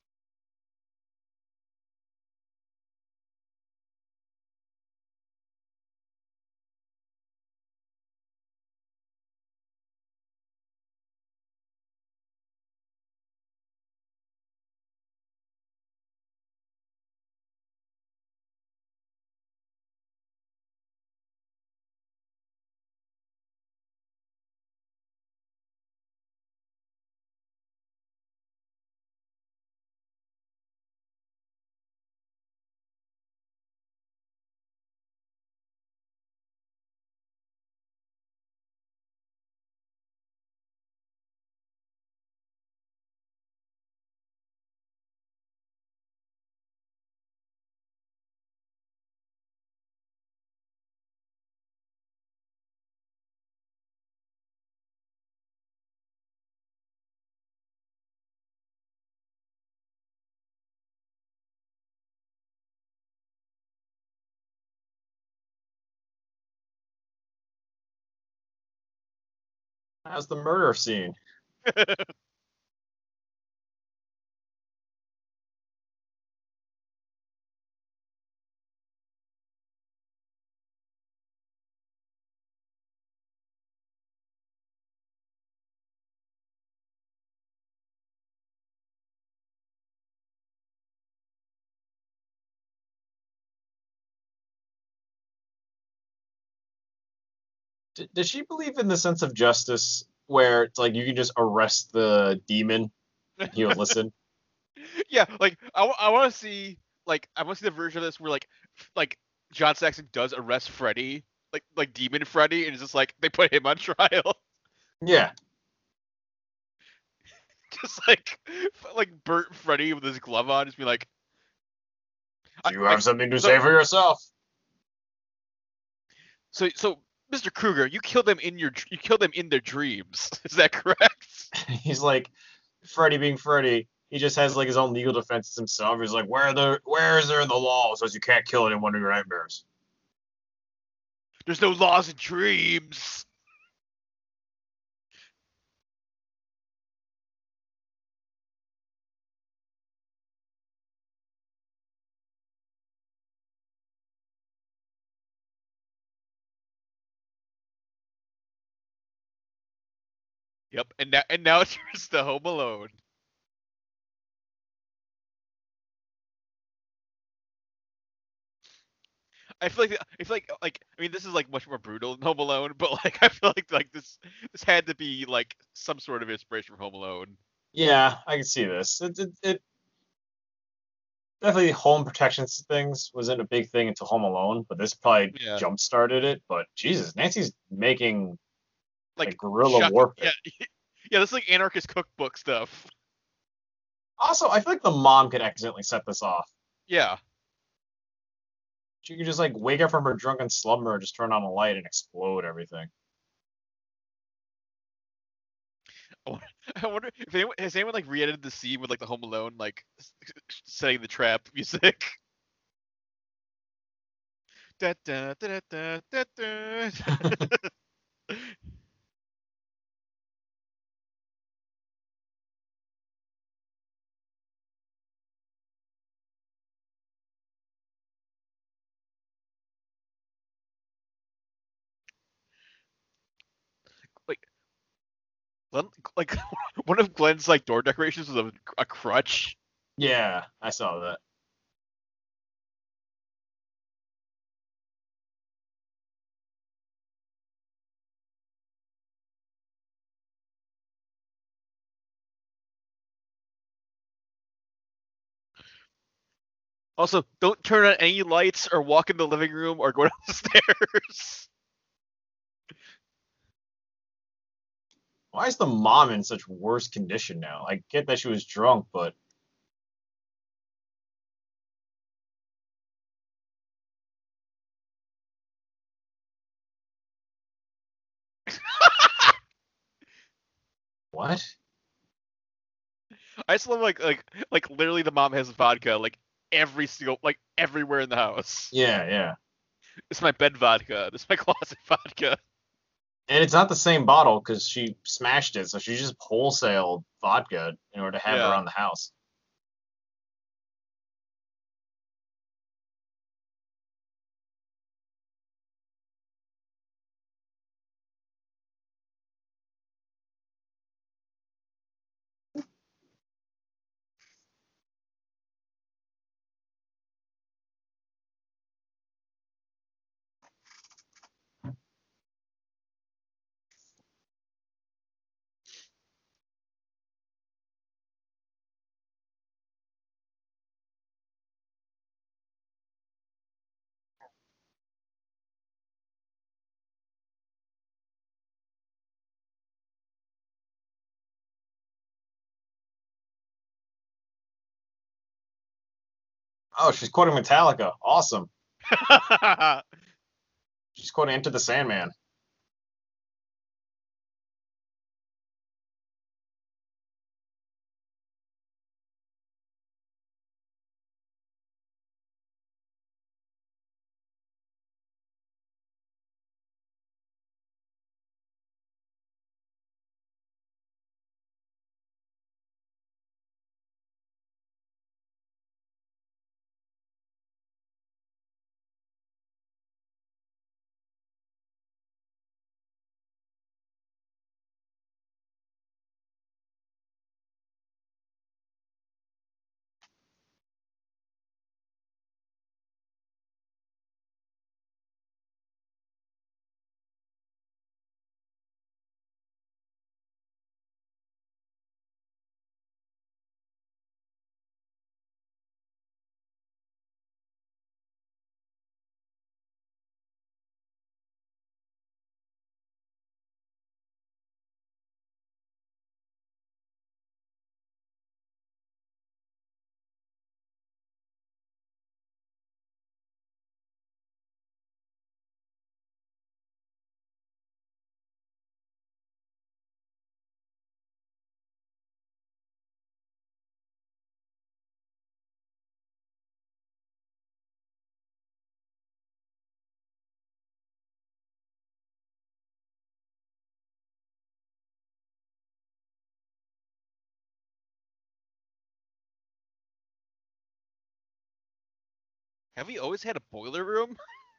How's the murder scene? D- does she believe in the sense of justice where it's like you can just arrest the demon and he'll listen? Yeah, like I, I want to see like I want to see the version of this where like f- like John Saxon does arrest Freddy, like like Demon Freddy, and it's just like they put him on trial, Yeah. just like f- like burnt Freddy with his glove on, just be like, I, Do you like have something to so say for yourself? so so Mister Kruger, you killed them in your dr- you killed them in their dreams. Is that correct? He's like Freddy being Freddy. He just has like his own legal defenses himself. He's like, where are the where is there in the law says you can't kill anyone in your nightmares? There's no laws in dreams. Yep, and now and now it's just the Home Alone. I feel like I feel like like I mean this is like much more brutal than Home Alone, but like I feel like like this this had to be like some sort of inspiration from Home Alone. Yeah, I can see this. It, it, it definitely home protection things wasn't a big thing until Home Alone, but this probably Yeah, jump started it. But Jesus, Nancy's making like like guerrilla shocking. warfare. Yeah, yeah, this is like anarchist cookbook stuff. Also, I feel like the mom could accidentally set this off. Yeah. She could just like wake up from her drunken slumber, just turn on a light and explode everything. I wonder I wonder if anyone has anyone like re-edited the scene with like the Home Alone like setting the trap music. Da, da, da, da, da, da. Like Glenn, like one of Glenn's like door decorations was a, a crutch. Yeah, I saw that. Also, don't turn on any lights or walk in the living room or go down the stairs. Why is the mom in such worse condition now? I get that she was drunk, but what? I just love like like like literally the mom has vodka like every single like everywhere in the house. Yeah, yeah. This is my bed vodka. This is my closet vodka. And it's not the same bottle because she smashed it, so she just wholesaled vodka in order to have it Yeah. around the house. Oh, she's quoting Metallica. Awesome. She's quoting Into the Sandman. Have we always had a boiler room?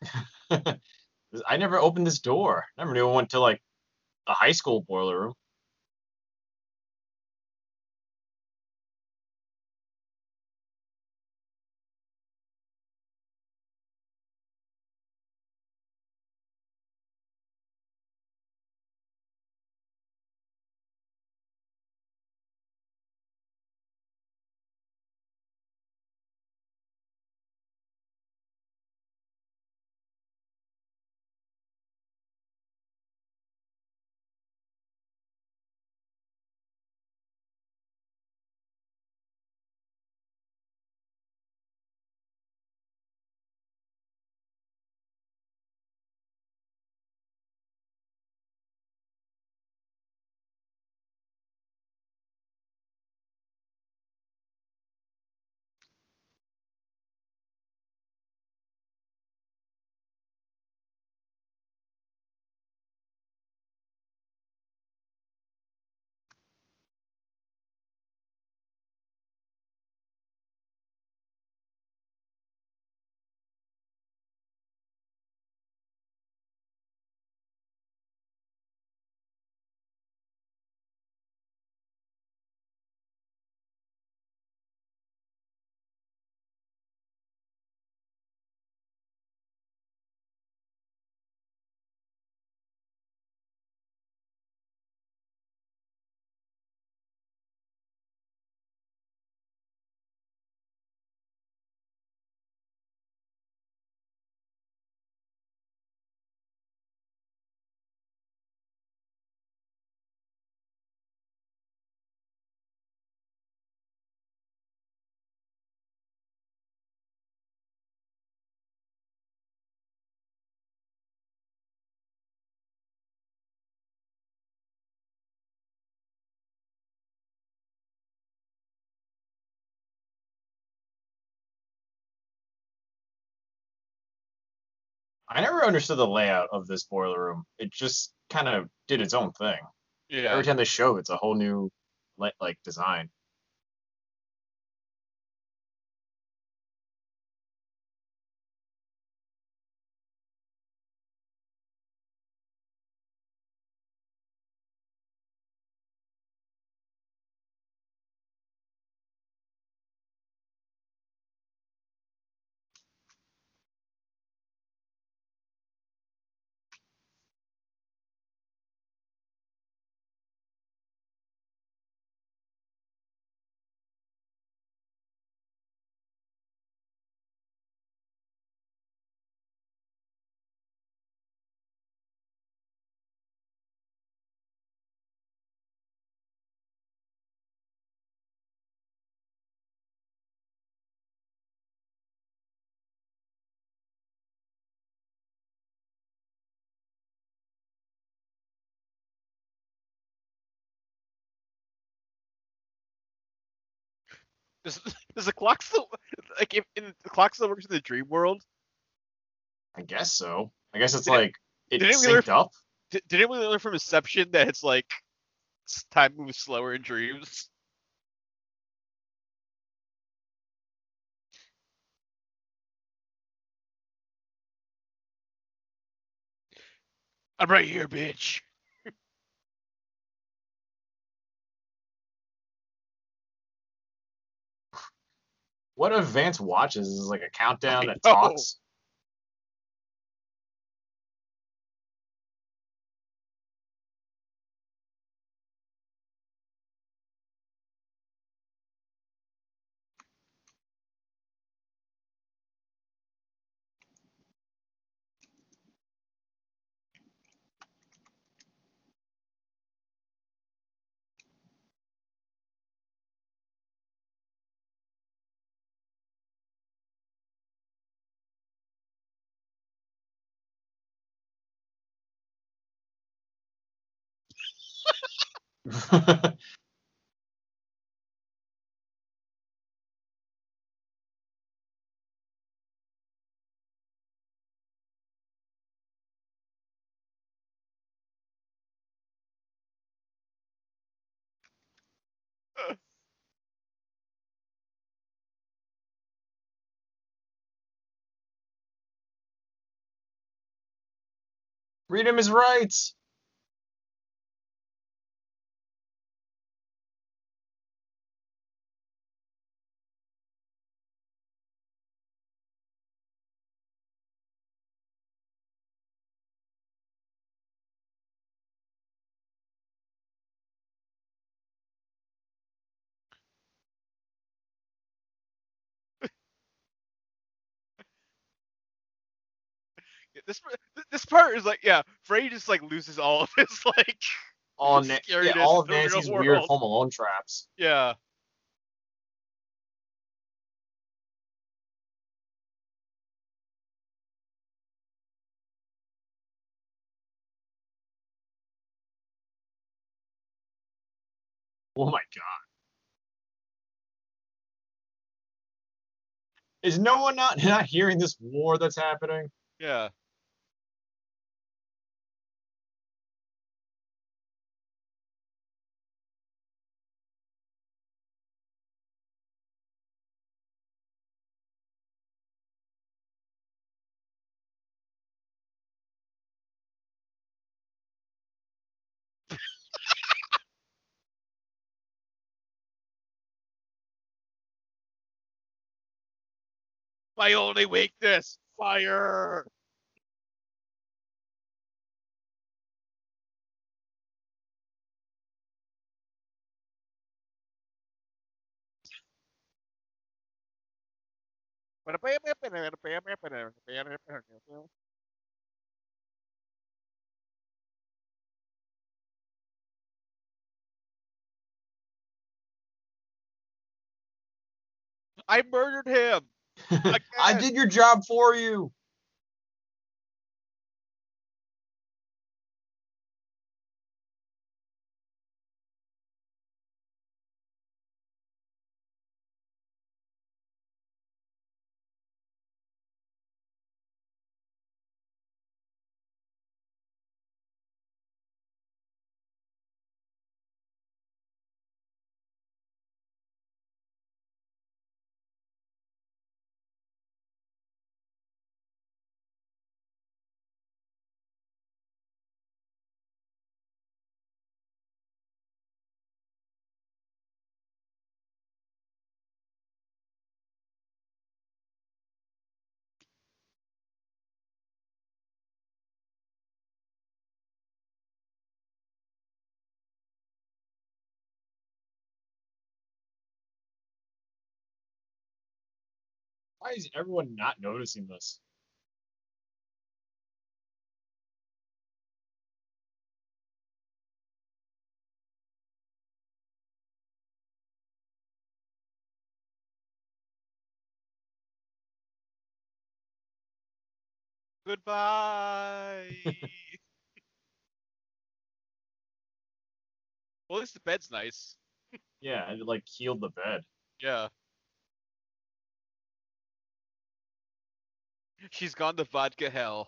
I never opened this door. Never knew I went to like a high school boiler room. I never understood the layout of this boiler room. It just kind of did its own thing. Yeah. Every time they show, it's a whole new like like design. Does does the clock still like if in, the clock still works in the dream world? I guess so. I guess it's Did it, like it didn't we learn synced up. did, didn't we learn from Inception that it's like time moves slower in dreams? I'm right here, bitch. What advanced watches is like a countdown I that know. talks? Read him his rights. This this part is like yeah, Freddy just like loses all of his like All Na- yeah, scariness all in of the real Nancy's weird world. Home Alone traps. Yeah. Oh my god. Is no one not not hearing this war that's happening? Yeah. My only weakness, fire. I murdered him I again. did your job for you. Why is everyone not noticing this? Goodbye. Well, at least the bed's nice. Yeah, and it like healed the bed. Yeah. She's gone to vodka hell.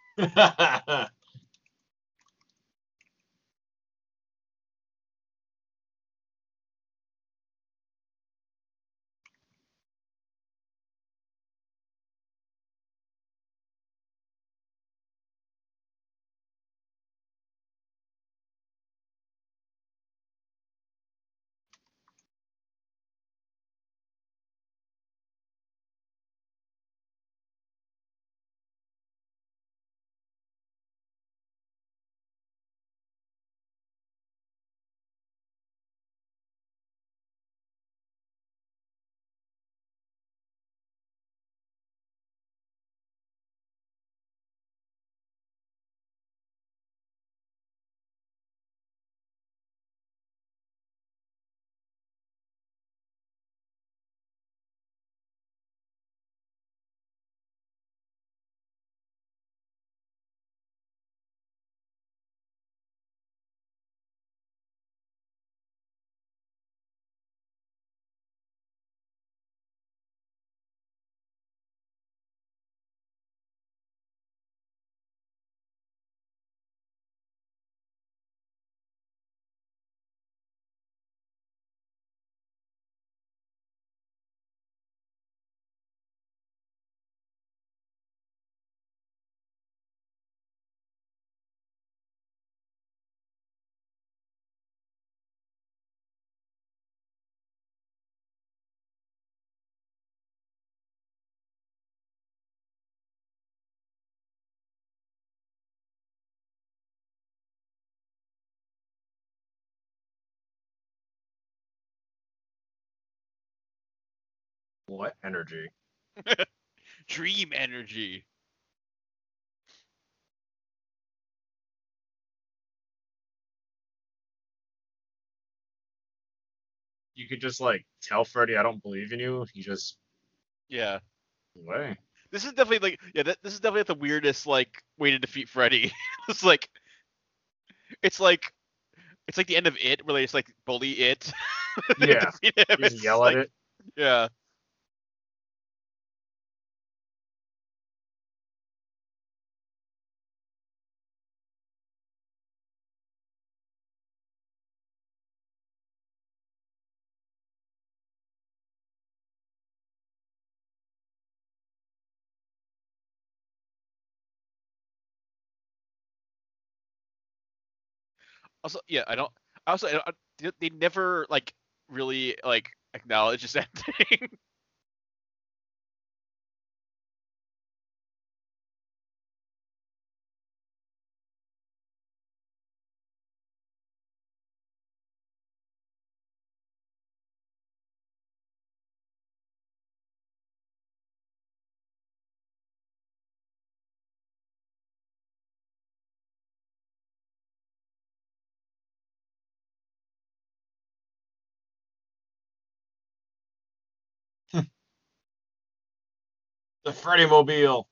What energy? Dream energy. You could just like tell Freddy, I don't believe in you. He just Yeah. away. This is definitely like yeah. That, this is definitely the weirdest like way to defeat Freddy. It's like it's like it's like the end of It, where they just like bully it. and Yeah. defeat him. You just It's yell at like it. yeah. Also, yeah, I don't. I also, I don't, I- they never like really like acknowledge this ending. The Freddy Mobile.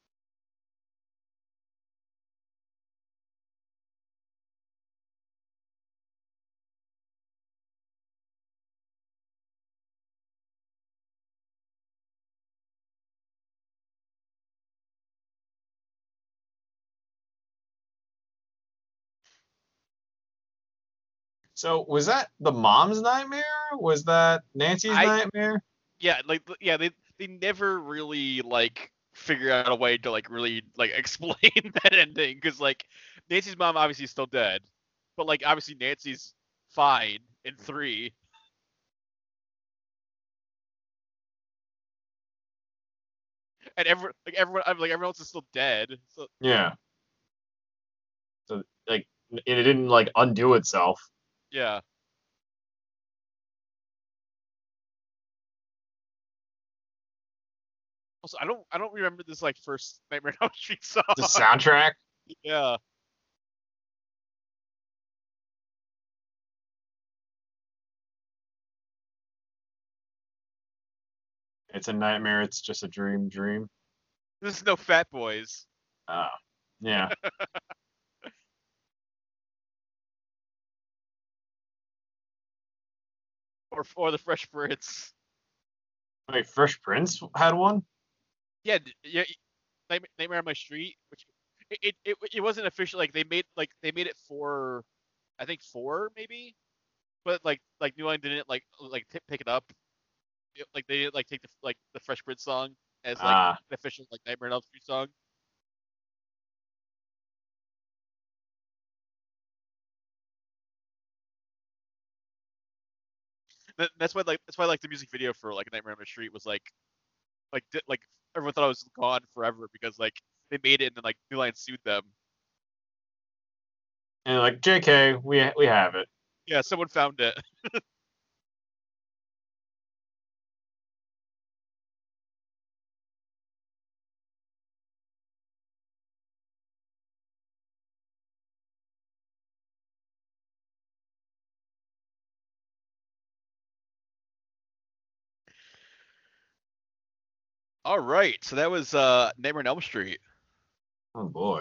So was that the mom's nightmare? Was that Nancy's I nightmare? yeah, like yeah, they they never really like figure out a way to like really like explain that ending because like Nancy's mom obviously is still dead, but like obviously Nancy's fine in three, and every like everyone like everyone else is still dead. So Yeah. So like it didn't like undo itself. yeah. Also, I don't I don't remember this like first Nightmare on Elm Street song. The soundtrack. Yeah. It's a nightmare. It's just a dream. Dream. This is no Fat Boys. Oh, yeah. Or or the Fresh Prince. Wait, Fresh Prince had one? Yeah, d- yeah. Nightmare, Nightmare on My Street, which it, it it it wasn't official. Like they made like they made it for, I think four maybe, but like like New Line didn't like like t- pick it up. It- like they didn't like take the like the Fresh Prince song as like Ah, an official like Nightmare on Elm Street song. That, that's why like that's why like the music video for like Nightmare on My Street was like like di- like everyone thought it was gone forever because like they made it and then like New Line sued them. and like J K, we we have it. Yeah, someone found it. All right, so that was uh Nightmare on Elm Street. Oh boy.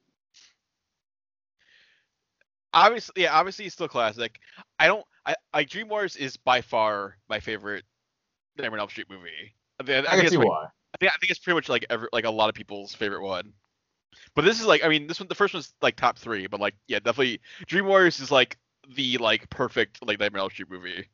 Obviously, yeah, obviously it's still classic. I don't, I, I Dream Wars is by far my favorite Nightmare on Elm Street movie. I, think- I I think can it's see like, why. I think I think it's pretty much like every, like a lot of people's favorite one. But this is like, I mean, this one, the first one's like top three, but like, yeah, definitely Dream Warriors is like the like perfect like Nightmare on Elm Street movie.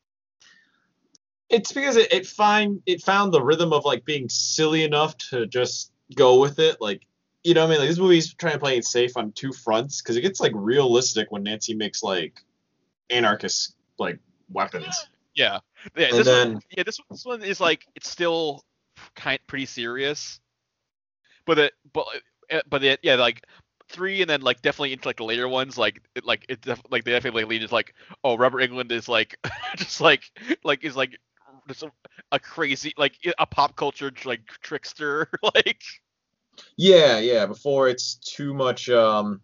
It's because it, it find it found the rhythm of like being silly enough to just go with it. Like, you know what I mean? Like this movie's trying to play it safe on two fronts because it gets like realistic when Nancy makes like anarchist like weapons. Yeah, yeah. And This then- one, yeah, this one, this one is like it's still kind pretty serious, but it, but uh, but it, yeah, like three and then like definitely into like the later ones, like it, like it def- like they definitely lean into like, oh, Robert Englund is like just like like is like just a, a crazy like a pop culture like trickster like. Yeah, yeah. Before it's too much. Um,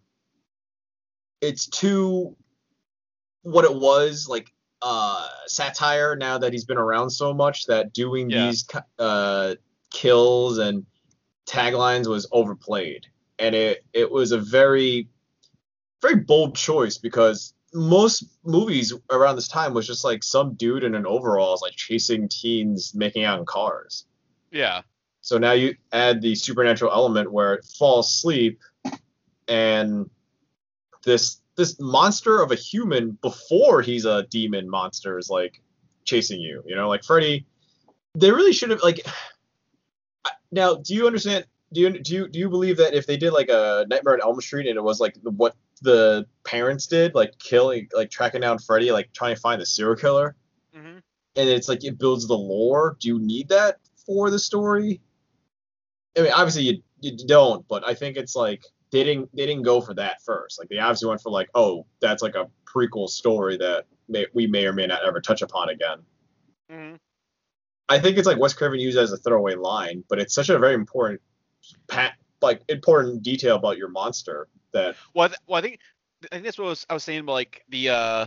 it's too what it was like. Uh, satire. Now that he's been around so much, that doing Yeah. these ki- uh kills and taglines was overplayed, and it it was a very very bold choice because most movies around this time was just like some dude in an overalls like chasing teens making out in cars. Yeah, So now you add the supernatural element where it falls asleep and this this monster of a human before he's a demon monster is like chasing you. You know, like Freddy. They really should have like. Now, do you understand? Do you do you do you believe that if they did like a Nightmare on Elm Street and it was like what the parents did, like killing, like tracking down Freddy, like trying to find the serial killer, hmm and it's like it builds the lore? Do you need that for the story? I mean, obviously you you don't, but I think it's like they didn't they didn't go for that first. Like they obviously went for like, oh, that's like a prequel story that may, we may or may not ever touch upon again. hmm I think it's like Wes Craven used it as a throwaway line, but it's such a very important pat like important detail about your monster that Well, I th- well, I think I think that's what I was, I was saying about like the uh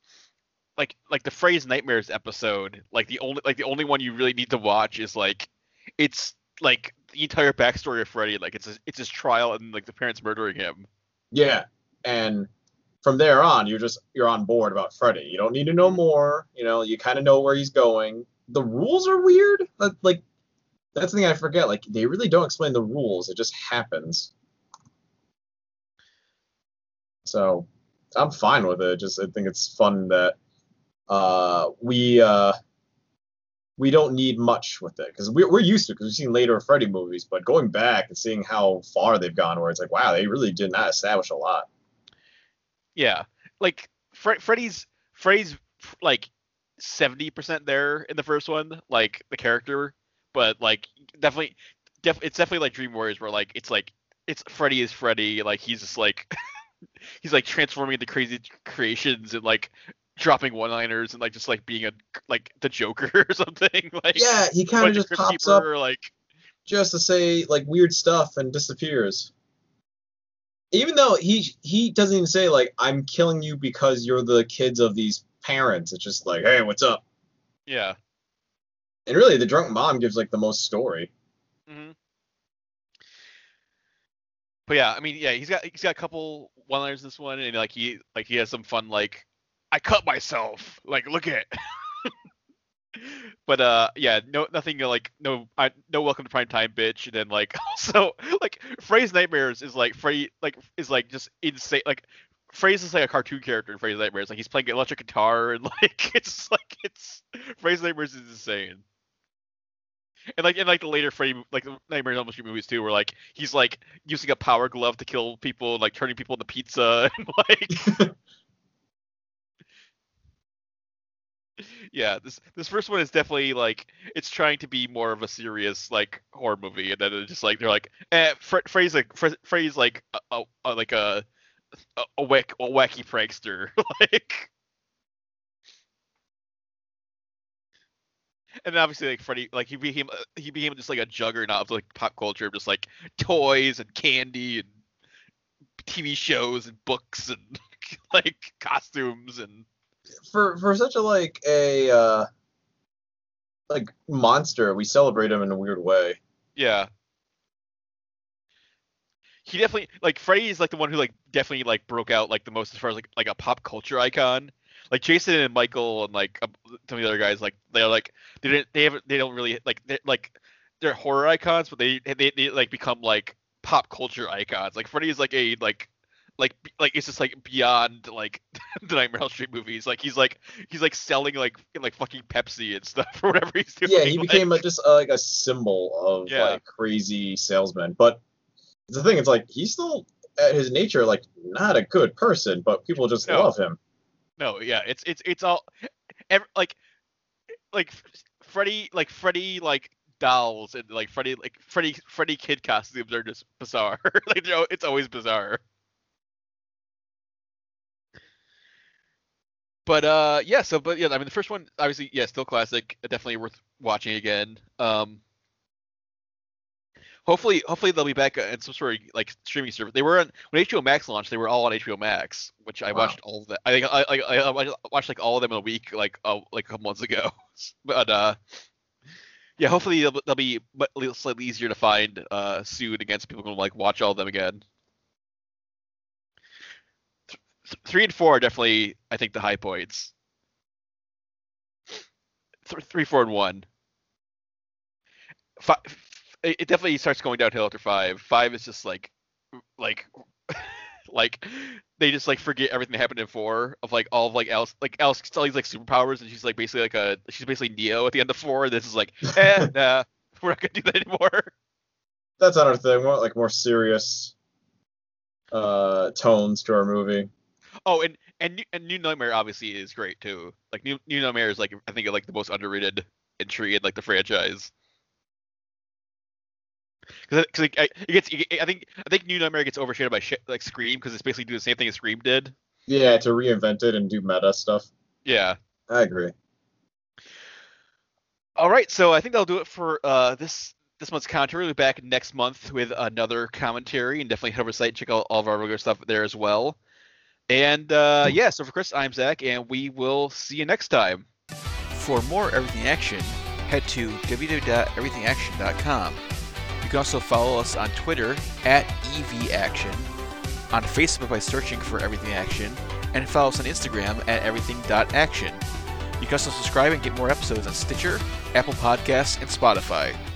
like like the phrase nightmares episode, like the only like the only one you really need to watch is like it's like the entire backstory of Freddy, like it's his, it's his trial and like the parents murdering him. yeah, and from there on you're just you're on board about Freddy. You don't need to know more. You know, you kind of know where he's going. The rules are weird. That, like that's the thing I forget. Like they really don't explain the rules. It just happens. So I'm fine with it. Just I think it's fun that uh, we uh, we don't need much with it because we're, we're used to it because we've seen later Freddy movies. But going back and seeing how far they've gone, where it's like, wow, they really did not establish a lot. Yeah, like Fre- Freddy's Freddy's like seventy percent there in the first one, like the character, but like definitely, def- it's definitely like Dream Warriors where like it's like it's Freddy is Freddy, like he's just like he's like transforming into crazy creations and like dropping one-liners and like just like being a like the Joker or something, like Yeah, he kind like of the just Crypt pops Keeper, up. or like just to say like weird stuff and disappears. Even though he he doesn't even say like I'm killing you because you're the kids of these parents. It's just like, hey, what's up? Yeah. And really, the drunk mom gives like the most story. Mm-hmm. But yeah, I mean, yeah, he's got he's got a couple one-liners in this one, and like he like he has some fun like I cut myself, like look at. But uh, yeah, no, nothing like no, I, no welcome to prime time, bitch. And then like also like Frey's Nightmares is like Frey like is like just insane. Like Frey's is like a cartoon character in Frey's Nightmares. Like he's playing electric guitar and like it's like it's Frey's Nightmares is insane. And like in like the later Freddy like the Nightmare on Elm Street movies too, where like he's like using a power glove to kill people, and, like turning people into pizza, and like yeah, this this first one is definitely like it's trying to be more of a serious like horror movie, and then it's just like they're like, eh, Fre- Frey's like Fre- Frey's like a, a, a like a a, a, wack, a wacky prankster, like. And then obviously, like Freddy, like he became he became just like a juggernaut of like pop culture, just like toys and candy and T V shows and books and like costumes and For for such a like a uh, like monster, we celebrate him in a weird way. yeah. He definitely like Freddy is like the one who like definitely like broke out like the most as far as like like a pop culture icon. Like Jason and Michael and like um, some of the other guys, like they're like they didn't they haven't they don't really like they're, like they're horror icons, but they, they they like become like pop culture icons. Like Freddy is like a like like like it's just like beyond like the Nightmare on Elm Street movies. Like he's like he's like selling like like fucking Pepsi and stuff or whatever he's doing. Yeah, he like, became a, just uh, like a symbol of Yeah. like crazy salesman. But the thing is, like, he's still at his nature like not a good person, but people just No. love him. No, yeah, it's it's it's all every, like like Freddy like Freddy like dolls and like Freddy like Freddy Freddy kid costumes are just bizarre. Like they're al- it's always bizarre. But uh yeah, so but yeah, I mean the first one obviously yeah, still classic, definitely worth watching again. Um Hopefully, hopefully they'll be back in some sort of like streaming service. They were on when H B O Max launched. They were all on H B O Max, which I Wow. watched all of that. I think I, I, I watched like all of them in a week, like uh, like a couple months ago. But uh, yeah, hopefully they'll, they'll be slightly easier to find uh soon again, so people can like watch all of them again. Th- three and four are definitely, I think, the high points. Th- three, four, and one. Five, it it definitely starts going downhill after five. Five is just like, like, like they just like forget everything that happened in four of like all of like Alice, like Alice gets all these like superpowers, and she's like basically like a she's basically Neo at the end of four. This is like, eh, nah, we're not gonna do that anymore. That's another thing. We want like more serious uh, tones to our movie. Oh, and and New, and New Nightmare obviously is great too. Like New New Nightmare is like I think like the most underrated entry in like the franchise. Because like, it gets, I think I think New Nightmare gets overshadowed by shit, like Scream, because it's basically doing the same thing as Scream did. Yeah, to reinvent it and do meta stuff. Yeah. I agree. All right, so I think that'll do it for uh, this this month's commentary. We'll be back next month with another commentary, and definitely head over to the site and check out all of our regular stuff there as well. And uh, yeah, so for Chris, I'm Zach, and we will see you next time. For more Everything Action, head to w w w dot everything action dot com. You can also follow us on Twitter at E V Action, on Facebook by searching for Everything Action, and follow us on Instagram at everything dot action. You can also subscribe and get more episodes on Stitcher, Apple Podcasts, and Spotify.